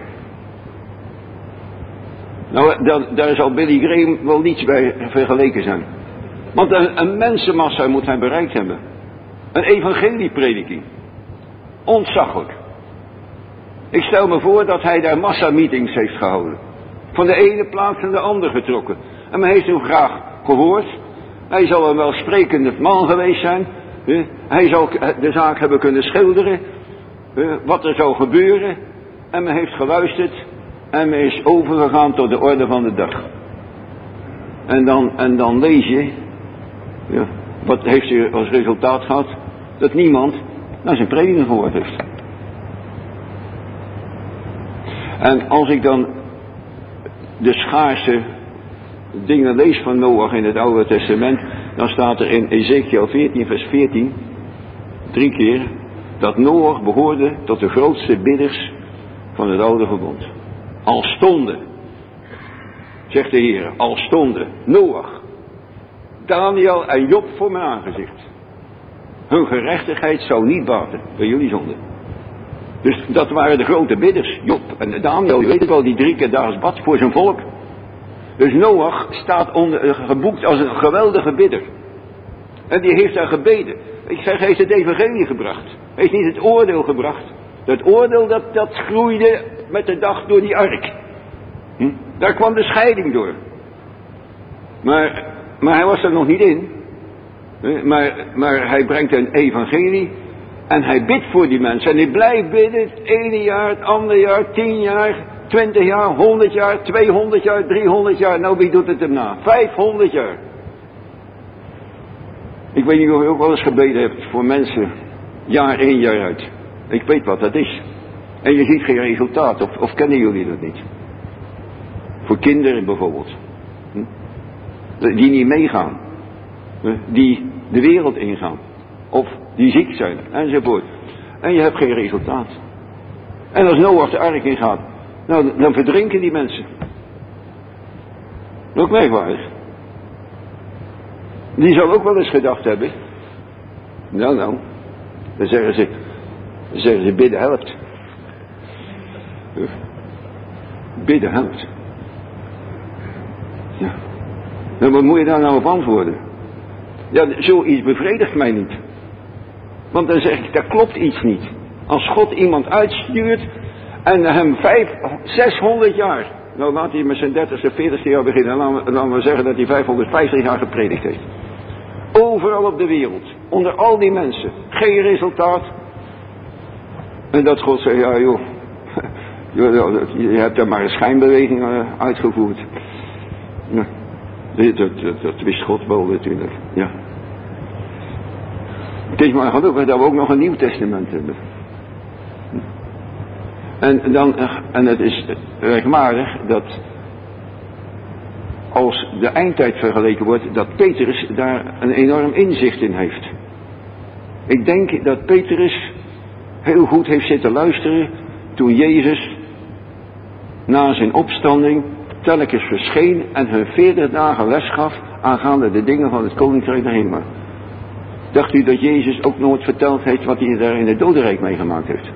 Nou, daar zal Billy Graham wel niets bij vergeleken zijn. Want een mensenmassa moet hij bereikt hebben. Een evangelieprediking. Ontzaglijk. Ik stel me voor dat hij daar massameetings heeft gehouden. Van de ene plaats naar de andere getrokken. En men heeft hem graag gehoord. Hij zal een welsprekende man geweest zijn. Hij zal de zaak hebben kunnen schilderen. Wat er zou gebeuren. En men heeft geluisterd. En men is overgegaan tot de orde van de dag. En dan lees je. Ja, wat heeft hij als resultaat gehad? Dat niemand naar zijn prediking gehoord heeft. En als ik dan de schaarse dingen lees van Noach in het Oude Testament, dan staat er in Ezekiel 14 vers 14, 3 keer, dat Noach behoorde tot de grootste bidders van het Oude Verbond. Al stonden, zegt de Heer, al stonden Noach, Daniel en Job voor mijn aangezicht. Hun gerechtigheid zou niet baten bij jullie zonde. Dus dat waren de grote bidders, Job en Daniel, je weet het wel, die 3 keer daags bad voor zijn volk. Dus Noach staat geboekt als een geweldige bidder. En die heeft daar gebeden. Ik zeg, hij heeft het evangelie gebracht. Hij heeft niet het oordeel gebracht. Dat oordeel dat groeide met de dag door die ark. Daar kwam de scheiding door. Maar hij was er nog niet in. Maar hij brengt een evangelie. En hij bidt voor die mensen. En hij blijft bidden. Het ene jaar, het andere jaar, 10 jaar, 20 jaar, 100 jaar, 200 jaar, 300 jaar. Nou, wie doet het hem na? 500 jaar. Ik weet niet of je ook wel eens gebeden hebt voor mensen. Jaar in, jaar uit. Ik weet wat dat is. En je ziet geen resultaat. Of kennen jullie dat niet? Voor kinderen bijvoorbeeld. Die niet meegaan. Die de wereld ingaan. Of die ziek zijn, enzovoort. En je hebt geen resultaat. En als Noach de ark ingaat, nou, dan verdrinken die mensen. Ook merkwaardig. Die zal ook wel eens gedacht hebben. Nou, dan zeggen ze bidden helpt. Bidden helpt. Ja. Nou, wat moet je daar nou op antwoorden? Ja, zoiets bevredigt mij niet. Want dan zeg ik, daar klopt iets niet. Als God iemand uitstuurt en hem 600 jaar, nou laat hij met zijn 30ste, 40ste jaar beginnen, laten we zeggen dat hij 550 jaar gepredikt heeft. Overal op de wereld, onder al die mensen, geen resultaat. En dat God zei, ja joh, je hebt daar maar een schijnbeweging uitgevoerd. Ja, dat wist God wel natuurlijk, ja. Het is maar gelukkig dat we ook nog een Nieuw Testament hebben. En het is rechtmatig dat als de eindtijd vergeleken wordt, dat Petrus daar een enorm inzicht in heeft. Ik denk dat Petrus heel goed heeft zitten luisteren toen Jezus na zijn opstanding telkens verscheen en hun 40 dagen les gaf aangaande de dingen van het Koninkrijk der Hemel. Dacht u dat Jezus ook nooit verteld heeft wat hij daar in het dodenrijk meegemaakt heeft?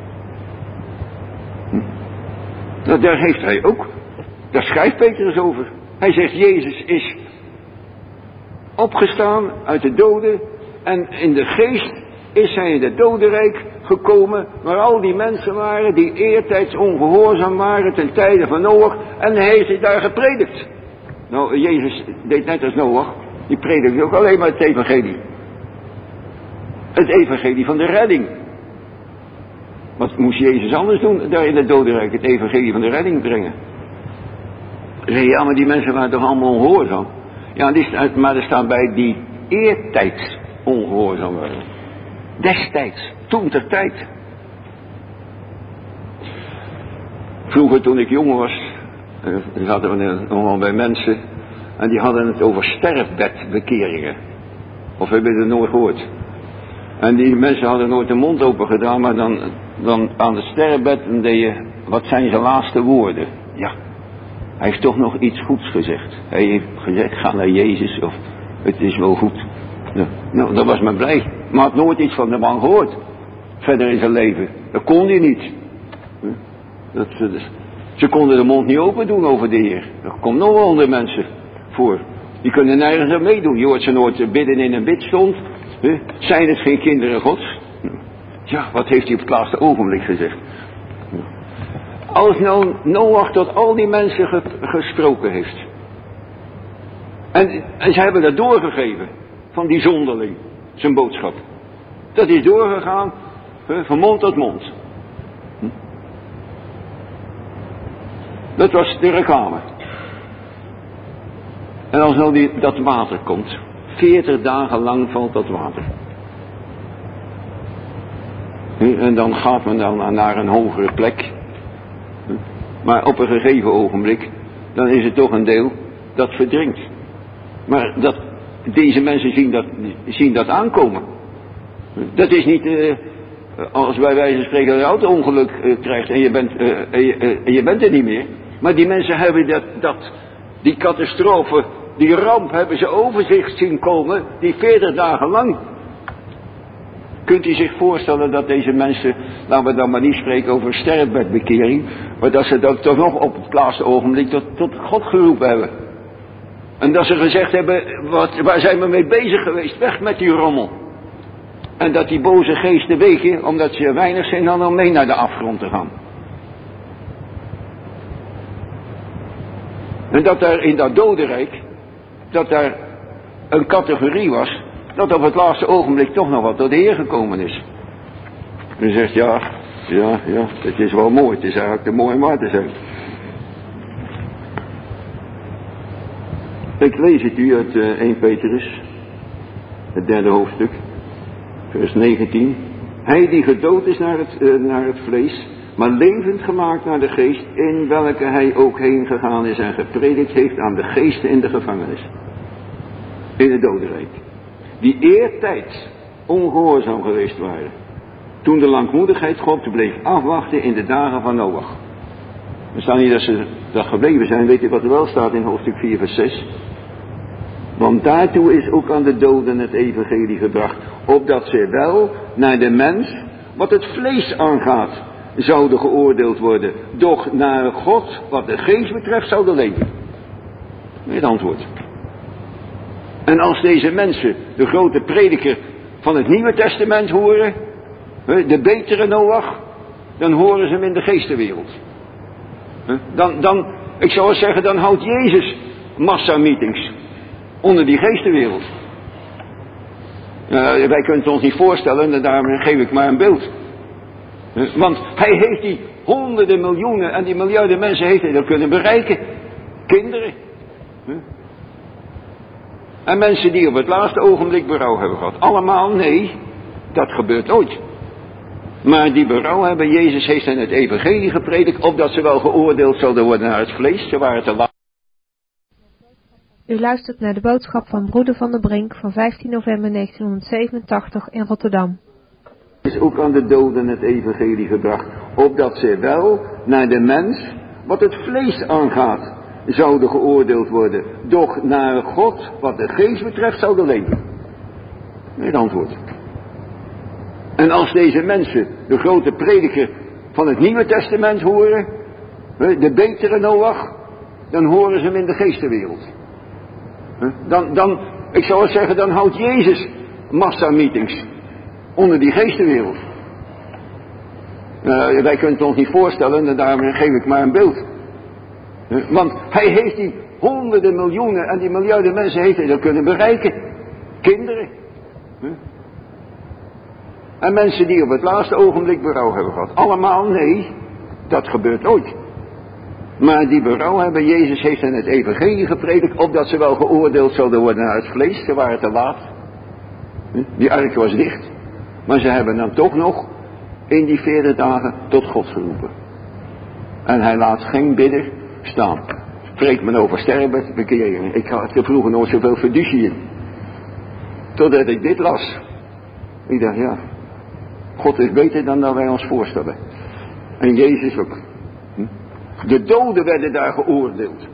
Nou, daar heeft hij ook. Daar schrijft Petrus over. Hij zegt, Jezus is opgestaan uit de doden en in de geest is hij in het dodenrijk gekomen, waar al die mensen waren die eertijds ongehoorzaam waren ten tijde van Noach en hij heeft daar gepredikt. Nou, Jezus deed net als Noach, die predikte ook alleen maar het evangelie. Het evangelie van de redding. Wat moest Jezus anders doen daar in het dodenrijk? Het evangelie van de redding brengen. Ja, maar die mensen waren toch allemaal ongehoorzaam? Ja, maar er staat bij die eertijds ongehoorzaam waren. Destijds, toen ter tijd. Vroeger toen ik jong was, zaten we nogal bij mensen en die hadden het over sterfbedbekeringen. Of heb je het nooit gehoord? En die mensen hadden nooit de mond open gedaan, maar dan aan het sterfbed deed je, wat zijn zijn laatste woorden? Ja, hij heeft toch nog iets goeds gezegd. Hij heeft gezegd, ga naar Jezus of het is wel goed. Ja, nou, dat was me blij. Maar had nooit iets van de man gehoord. Verder in zijn leven. Dat kon hij niet. Ze konden de mond niet open doen over de Heer. Dat komt nog wel onder mensen voor. Die kunnen nergens aan meedoen. Je hoort ze nooit bidden in een bidstond. Zijn het geen kinderen Gods? Ja, wat heeft hij op het laatste ogenblik gezegd? Als nou Noach tot al die mensen gesproken heeft. En ze hebben dat doorgegeven. Van die zonderling. Zijn boodschap. Dat is doorgegaan. Van mond tot mond. Dat was de reclame. En als nou dat water komt. 40 dagen lang valt dat water. En dan gaat men dan naar een hogere plek. Maar op een gegeven ogenblik, dan is het toch een deel dat verdrinkt. Maar deze mensen zien dat aankomen. Dat is niet als bij wijze van spreken een auto-ongeluk krijgt en je bent er niet meer. Maar die mensen hebben die catastrofe, die ramp hebben ze over zich zien komen, die 40 dagen lang. Kunt u zich voorstellen dat deze mensen, laten we dan maar niet spreken over sterfbedbekering, maar dat ze dat toch nog op het laatste ogenblik tot God geroepen hebben. En dat ze gezegd hebben, waar zijn we mee bezig geweest? Weg met die rommel. En dat die boze geesten weken, omdat ze weinig zijn dan om mee naar de afgrond te gaan. En dat daar in dat dodenrijk, dat daar een categorie was, dat op het laatste ogenblik toch nog wat tot de Heer gekomen is. En zegt, ja, het is wel mooi, het is eigenlijk te mooi om waar te zijn. Ik lees het u uit 1 Petrus, het 3e hoofdstuk, vers 19. Hij die gedood is naar het vlees, maar levend gemaakt naar de geest, in welke hij ook heen gegaan is en gepredikt heeft aan de geesten in de gevangenis. in het dodenrijk. Die eertijds ongehoorzaam geweest waren. Toen de langmoedigheid God bleef afwachten in de dagen van Noach. Er staat niet dat ze dat gebleven zijn. Weet je wat er wel staat in hoofdstuk 4 vers 6? Want daartoe is ook aan de doden het evangelie gebracht. Opdat ze wel naar de mens, wat het vlees aangaat, zouden geoordeeld worden. Doch naar God, wat de geest betreft, zouden leven. Het antwoord. En als deze mensen de grote prediker van het Nieuwe Testament horen, de betere Noach, dan horen ze hem in de geestenwereld. Ik zou wel zeggen, dan houdt Jezus massameetings onder die geestenwereld. Wij kunnen het ons niet voorstellen, en daarom geef ik maar een beeld. Want hij heeft die honderden miljoenen en die miljarden mensen heeft hij dat kunnen bereiken. Kinderen. En mensen die op het laatste ogenblik berouw hebben gehad. Allemaal nee, dat gebeurt nooit. Maar die berouw hebben, Jezus heeft hen het evangelie gepredikt, opdat ze wel geoordeeld zouden worden naar het vlees. Ze waren te laat. U luistert naar de boodschap van broeder Van der Brink van 15 november 1987 in Rotterdam. Is ook aan de doden het evangelie gebracht, opdat ze wel naar de mens, wat het vlees aangaat, zouden geoordeeld worden. Doch naar God, wat de geest betreft, zouden leven. Het antwoord. En als deze mensen de grote prediker van het Nieuwe Testament horen, de betere Noach, dan horen ze hem in de geestenwereld. Ik zou wel zeggen, dan houdt Jezus massameetings onder die geestenwereld. Wij kunnen het ons niet voorstellen, en daarom geef ik maar een beeld. Want hij heeft die honderden miljoenen en die miljarden mensen heeft hij dat kunnen bereiken. Kinderen. En mensen die op het laatste ogenblik berouw hebben gehad. Allemaal nee, dat gebeurt nooit. Maar die berouw hebben, Jezus heeft hen het evangelie gepredikt, opdat ze wel geoordeeld zouden worden naar het vlees. Ze waren te laat. Die ark was dicht. Maar ze hebben dan toch nog in die 40 dagen tot God geroepen. En hij laat geen bidder staan. Spreekt men over sterven, bekering. Ik had er vroeger nooit zoveel fiducie in. Totdat ik dit las. Ik dacht, ja, God is beter dan dat wij ons voorstellen. En Jezus ook. De doden werden daar geoordeeld.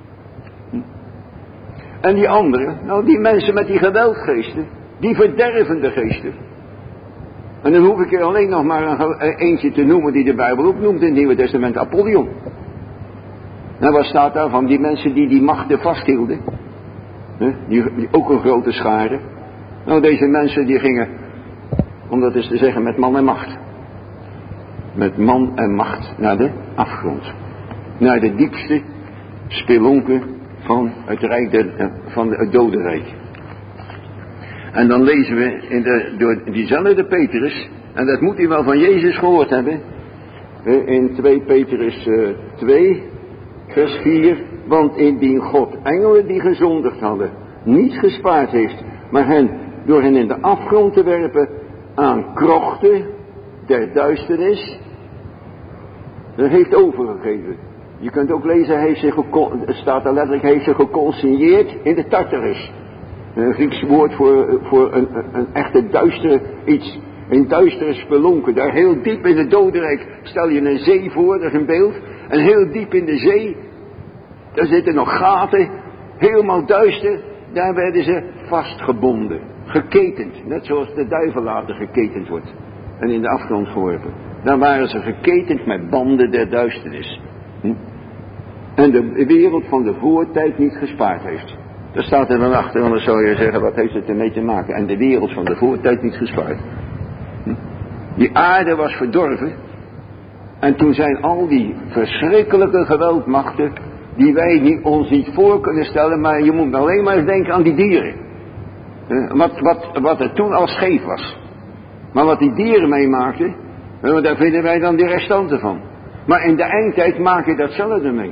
En die anderen, nou die mensen met die geweldgeesten, die verdervende geesten. En dan hoef ik er alleen nog maar eentje te noemen die de Bijbel ook noemt in het Nieuwe Testament, Apollyon. Nou, wat staat daar van die mensen die die machten vasthielden? Die ook een grote schare. Nou, deze mensen die gingen, om dat eens te zeggen, met man en macht. Met man en macht naar de afgrond. Naar de diepste spelonken van het rijk van het dodenrijk. En dan lezen we door diezelfde Petrus, en dat moet u wel van Jezus gehoord hebben, in 2 Petrus 2, vers 4, want indien God engelen die gezondigd hadden, niet gespaard heeft, maar hen door hen in de afgrond te werpen aan krochten der duisternis, heeft overgegeven. Je kunt ook lezen, het staat er letterlijk, heeft zich geconsigneerd in de Tartarus. Een Grieks woord voor een echte duistere iets. Een duistere spelonken. Daar heel diep in het dodenrijk stel je een zee voor, dat is een beeld. En heel diep in de zee, daar zitten nog gaten, helemaal duister. Daar werden ze vastgebonden, geketend. Net zoals de duivel later geketend wordt. En in de afgrond geworpen. Daar waren ze geketend met banden der duisternis. En de wereld van de voortijd niet gespaard heeft. Daar staat er dan achter, want dan zou je zeggen, wat heeft het ermee te maken? En de wereld van de voortijd niet gespaard. Die aarde was verdorven. En toen zijn al die verschrikkelijke geweldmachten, die wij ons niet voor kunnen stellen, maar je moet alleen maar eens denken aan die dieren. Wat er toen al scheef was. Maar wat die dieren meemaakten, daar vinden wij dan de restanten van. Maar in de eindtijd maak je datzelfde mee.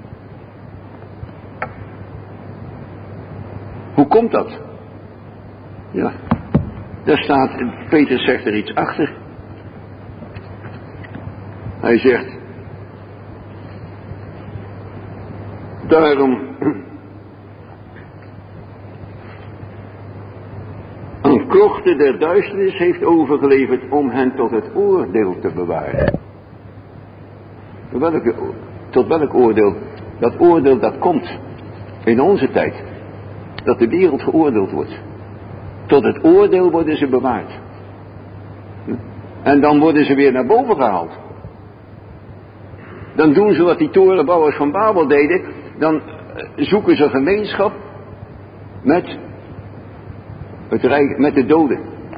Hoe komt dat? Ja, daar staat, Petrus zegt er iets achter. Hij zegt, daarom krochten der duisternis heeft overgeleverd om hen tot het oordeel te bewaren. Tot welk oordeel? Dat oordeel dat komt in onze tijd. Dat de wereld geoordeeld wordt. Tot het oordeel worden ze bewaard. En dan worden ze weer naar boven gehaald. Dan doen ze wat die torenbouwers van Babel deden. Dan zoeken ze gemeenschap met het rijk, met de doden.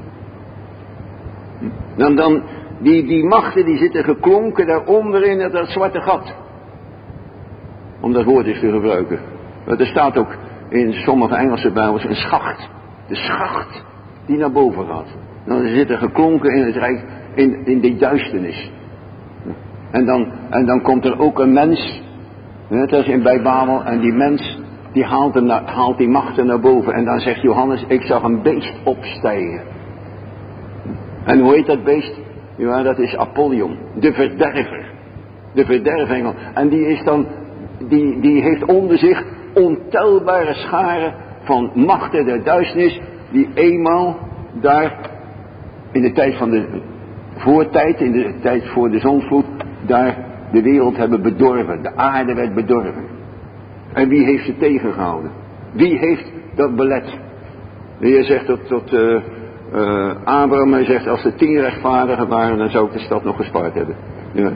Dan die machten die zitten geklonken daaronder in dat zwarte gat. Om dat woord eens te gebruiken. Want er staat ook in sommige Engelse Bijbels een schacht. De schacht die naar boven gaat. Dan zitten geklonken in het rijk, in die duisternis. En dan komt er ook een mens, net als bij Babel, en die mens die haalt die machten naar boven. En dan zegt Johannes, ik zag een beest opstijgen. En hoe heet dat beest? Ja, dat is Apollyon, de verderver. De verdervengel. En die is dan, die heeft onder zich ontelbare scharen van machten der duisternis, die eenmaal daar in de tijd van de voortijd, in de tijd voor de zondvloed, daar de wereld hebben bedorven. De aarde werd bedorven. En wie heeft ze tegengehouden? Wie heeft dat belet? De Heer zegt tot Abraham, hij zegt, als er 10 rechtvaardigen waren, dan zou ik de stad nog gespaard hebben. Ja.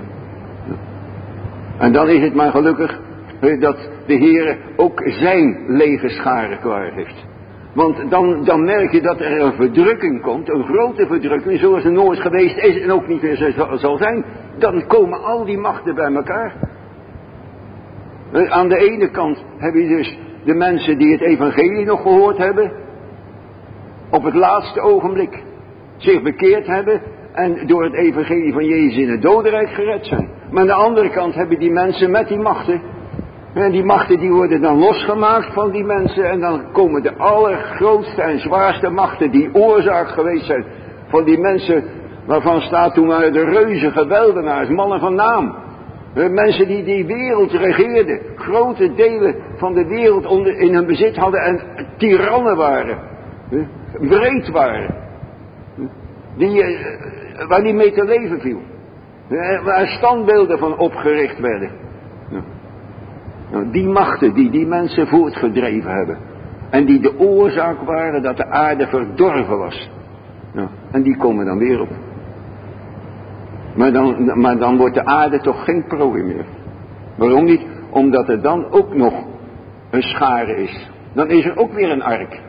En dan is het maar gelukkig dat de Heer ook zijn legerscharen klaar heeft. Want dan merk je dat er een verdrukking komt, een grote verdrukking, zoals er nooit geweest is en ook niet meer zal zijn. Dan komen al die machten bij elkaar. Aan de ene kant heb je dus de mensen die het evangelie nog gehoord hebben, op het laatste ogenblik zich bekeerd hebben en door het evangelie van Jezus in het dodenrijk gered zijn. Maar aan de andere kant heb je die mensen met die machten. En die machten die worden dan losgemaakt van die mensen. En dan komen de allergrootste en zwaarste machten die oorzaak geweest zijn van die mensen waarvan staat toen waren de reuzen, geweldenaars, mannen van naam. Mensen die die wereld regeerden. Grote delen van de wereld in hun bezit hadden en tirannen waren. Breed waren. Waar niet mee te leven viel. Waar standbeelden van opgericht werden. Die machten die mensen voortgedreven hebben. En die de oorzaak waren dat de aarde verdorven was. En die komen dan weer op. Maar dan wordt de aarde toch geen prooi meer. Waarom niet? Omdat er dan ook nog een schare is. Dan is er ook weer een ark.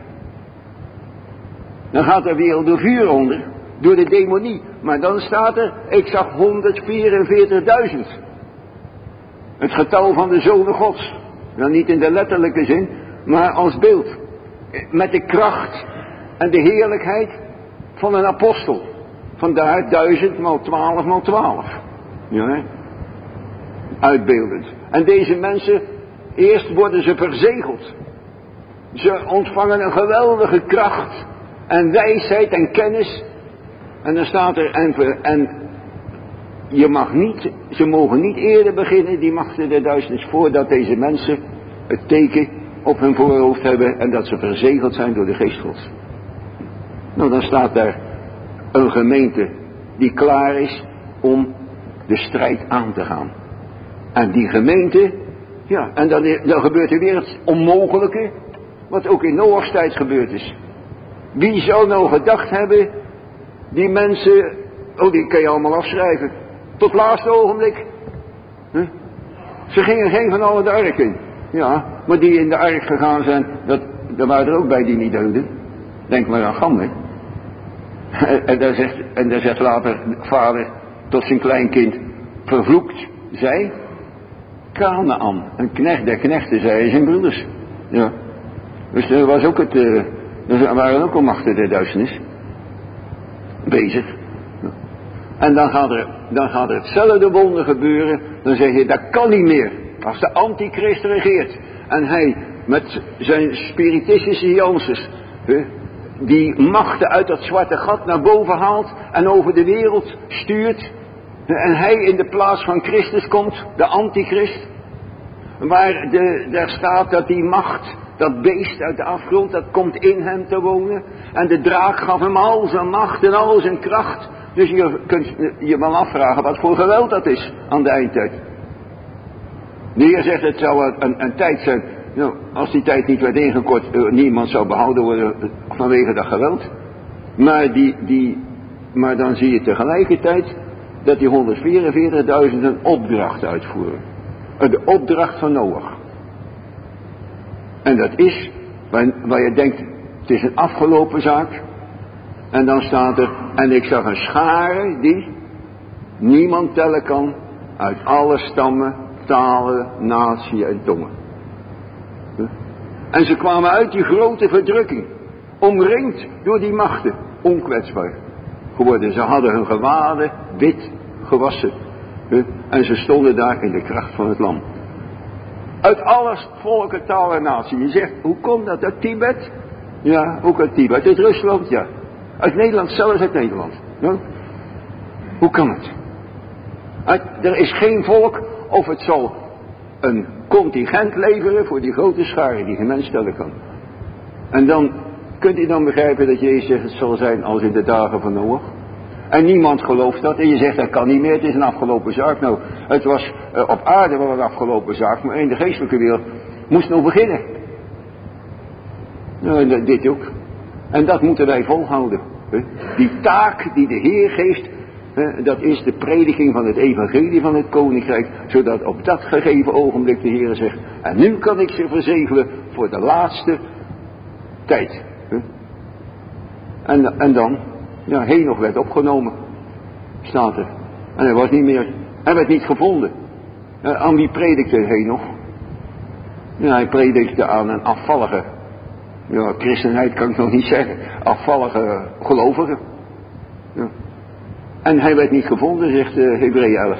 Dan gaat de wereld door vuur onder. Door de demonie. Maar dan staat er, ik zag 144.000. Het getal van de zonen gods. Nou, niet in de letterlijke zin, maar als beeld. Met de kracht en de heerlijkheid van een apostel. Vandaar 1000 maal 12 maal 12. Ja, uitbeeldend. En deze mensen, eerst worden ze verzegeld. Ze ontvangen een geweldige kracht en wijsheid en kennis. En dan staat er, en ze mogen niet eerder beginnen, die machten der duisternis, voordat deze mensen het teken op hun voorhoofd hebben en dat ze verzegeld zijn door de geest Gods. Nou, dan staat daar een gemeente die klaar is om de strijd aan te gaan. En die gemeente, ja, en dan gebeurt er weer het onmogelijke, wat ook in Noachs tijd gebeurd is. Wie zou nou gedacht hebben, die mensen, die kan je allemaal afschrijven. Tot het laatste ogenblik. Ze gingen geen van allen de ark in. Ja, maar die in de ark gegaan zijn, daar waren er ook bij die niet doden. Denk maar aan Gam, hè. En daar zegt later vader tot zijn kleinkind, vervloekt zij Kanaan, een knecht der knechten, zij zijn broeders. Ja. Dus er was ook er waren ook al machten der duisternis bezig. En dan gaat er hetzelfde wonder gebeuren. Dan zeg je, dat kan niet meer. Als de antichrist regeert. En hij met zijn spiritistische Janses die machten uit dat zwarte gat naar boven haalt. En over de wereld stuurt. En hij in de plaats van Christus komt. De antichrist. Waar daar staat dat die macht, dat beest uit de afgrond, dat komt in hem te wonen. En de draak gaf hem al zijn macht en al zijn kracht. Dus je kunt je wel afvragen wat voor geweld dat is aan de eindtijd. De Heer zegt het zou een tijd zijn, nou, als die tijd niet werd ingekort, niemand zou behouden worden vanwege dat geweld. Maar dan zie je tegelijkertijd dat die 144.000 een opdracht uitvoeren. De opdracht van Noach. En dat is, waar je denkt, het is een afgelopen zaak. En dan staat er, en ik zag een schare die niemand tellen kan, uit alle stammen, talen, natie en tongen. En ze kwamen uit die grote verdrukking, omringd door die machten, onkwetsbaar geworden. Ze hadden hun gewaden wit gewassen. En ze stonden daar in de kracht van het lam. Uit alle volken, talen en natie. Je zegt, hoe komt dat? Uit Tibet? Ja, ook uit Tibet. Uit Rusland? Ja. Uit Nederland, zelfs uit Nederland. Ja? Hoe kan het? Er is geen volk, of het zal een contingent leveren voor die grote schare die geen mens stellen kan. En dan kunt u dan begrijpen dat Jezus zegt, het zal zijn als in de dagen van Noach. En niemand gelooft dat. En je zegt, dat kan niet meer, het is een afgelopen zaak. Nou, het was op aarde wel een afgelopen zaak, maar in de geestelijke wereld moest nog beginnen. Nou, dit ook. En dat moeten wij volhouden. Die taak die de Heer geeft, dat is de prediking van het evangelie van het koninkrijk, zodat op dat gegeven ogenblik de Heer zegt, en nu kan ik ze verzegelen voor de laatste tijd. En dan, ja, Henoch werd opgenomen, staat er. En hij was niet meer, hij werd niet gevonden. Aan wie predikte Henoch? Ja, hij predikte aan een afvallige, ja, christenheid kan ik nog niet zeggen, afvallige gelovigen. Ja. En hij werd niet gevonden, zegt Hebreeën 11.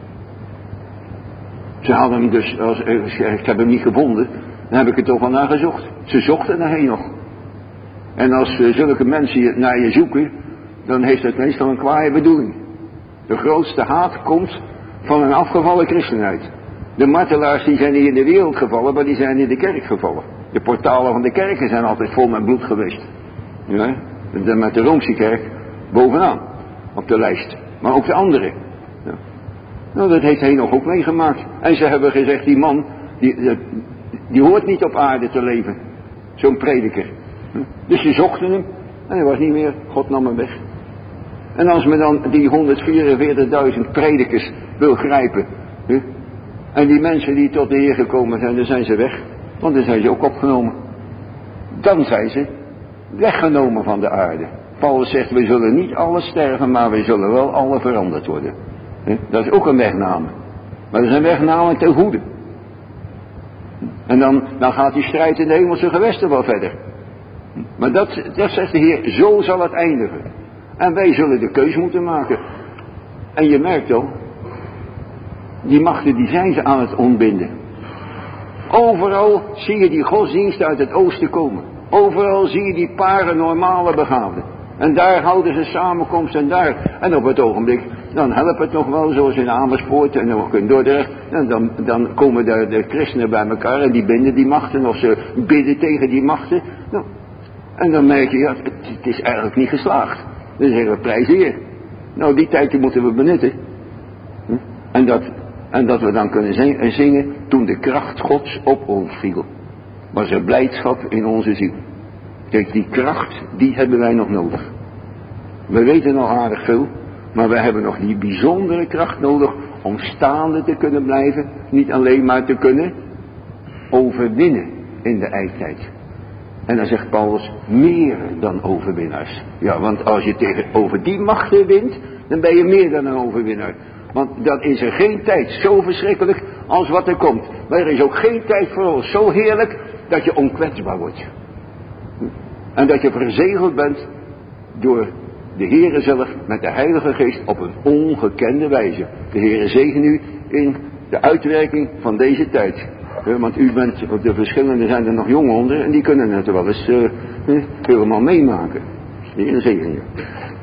Ze hadden hem dus, ik heb hem niet gevonden, dan heb ik er toch wel naar gezocht. Ze zochten naar Henoch. En als zulke mensen naar je zoeken, dan heeft het meestal een kwaaie bedoeling. De grootste haat komt van een afgevallen christenheid. De martelaars die zijn niet in de wereld gevallen, maar die zijn in de kerk gevallen. De portalen van de kerken zijn altijd vol met bloed geweest. Ja, met de Roomse kerk bovenaan op de lijst. Maar ook de andere. Ja. Nou, dat heeft Henoch ook meegemaakt. En ze hebben gezegd, die man, die hoort niet op aarde te leven. Zo'n prediker. Dus ze zochten hem. En hij was niet meer. God nam hem weg. En als men dan die 144.000 predikers wil grijpen. En die mensen die tot de Heer gekomen zijn, dan zijn ze weg. Want dan zijn ze ook opgenomen. Dan zijn ze weggenomen van de aarde. Paulus zegt, we zullen niet alle sterven, maar we zullen wel alle veranderd worden. Dat is ook een wegname. Maar dat is een wegname ten goede. En dan gaat die strijd in de hemelse gewesten wel verder. Maar dat zegt de Heer, zo zal het eindigen. En wij zullen de keus moeten maken. En je merkt al, die machten die zijn ze aan het ontbinden. Overal zie je die godsdienst uit het oosten komen. Overal zie je die paranormale begaafden. En daar houden ze samenkomst en daar. En op het ogenblik, dan helpt het nog wel, zoals in Amersfoort en ook in Dordrecht. En dan komen daar de christenen bij elkaar en die binden die machten. Of ze bidden tegen die machten. Nou, en dan merk je, ja, het is eigenlijk niet geslaagd. Dan zeggen we, prijs Heer. Nou, die tijd die moeten we benutten. En dat we dan kunnen zingen, toen de kracht Gods op ons viel, was er blijdschap in onze ziel. Kijk, die kracht, die hebben wij nog nodig. We weten nog aardig veel, maar wij hebben nog die bijzondere kracht nodig om staande te kunnen blijven, niet alleen maar te kunnen overwinnen in de eindtijd. En dan zegt Paulus, meer dan overwinnaars. Ja, want als je over die machten wint, dan ben je meer dan een overwinnaar. Want dan is er geen tijd zo verschrikkelijk als wat er komt. Maar er is ook geen tijd voor ons zo heerlijk dat je onkwetsbaar wordt. En dat je verzegeld bent door de Heere zelf met de Heilige Geest op een ongekende wijze. De Heere zegen u in de uitwerking van deze tijd. Want u bent, op de verschillende zijn er nog jongen onder en die kunnen het wel eens helemaal meemaken. De Heere zegen u.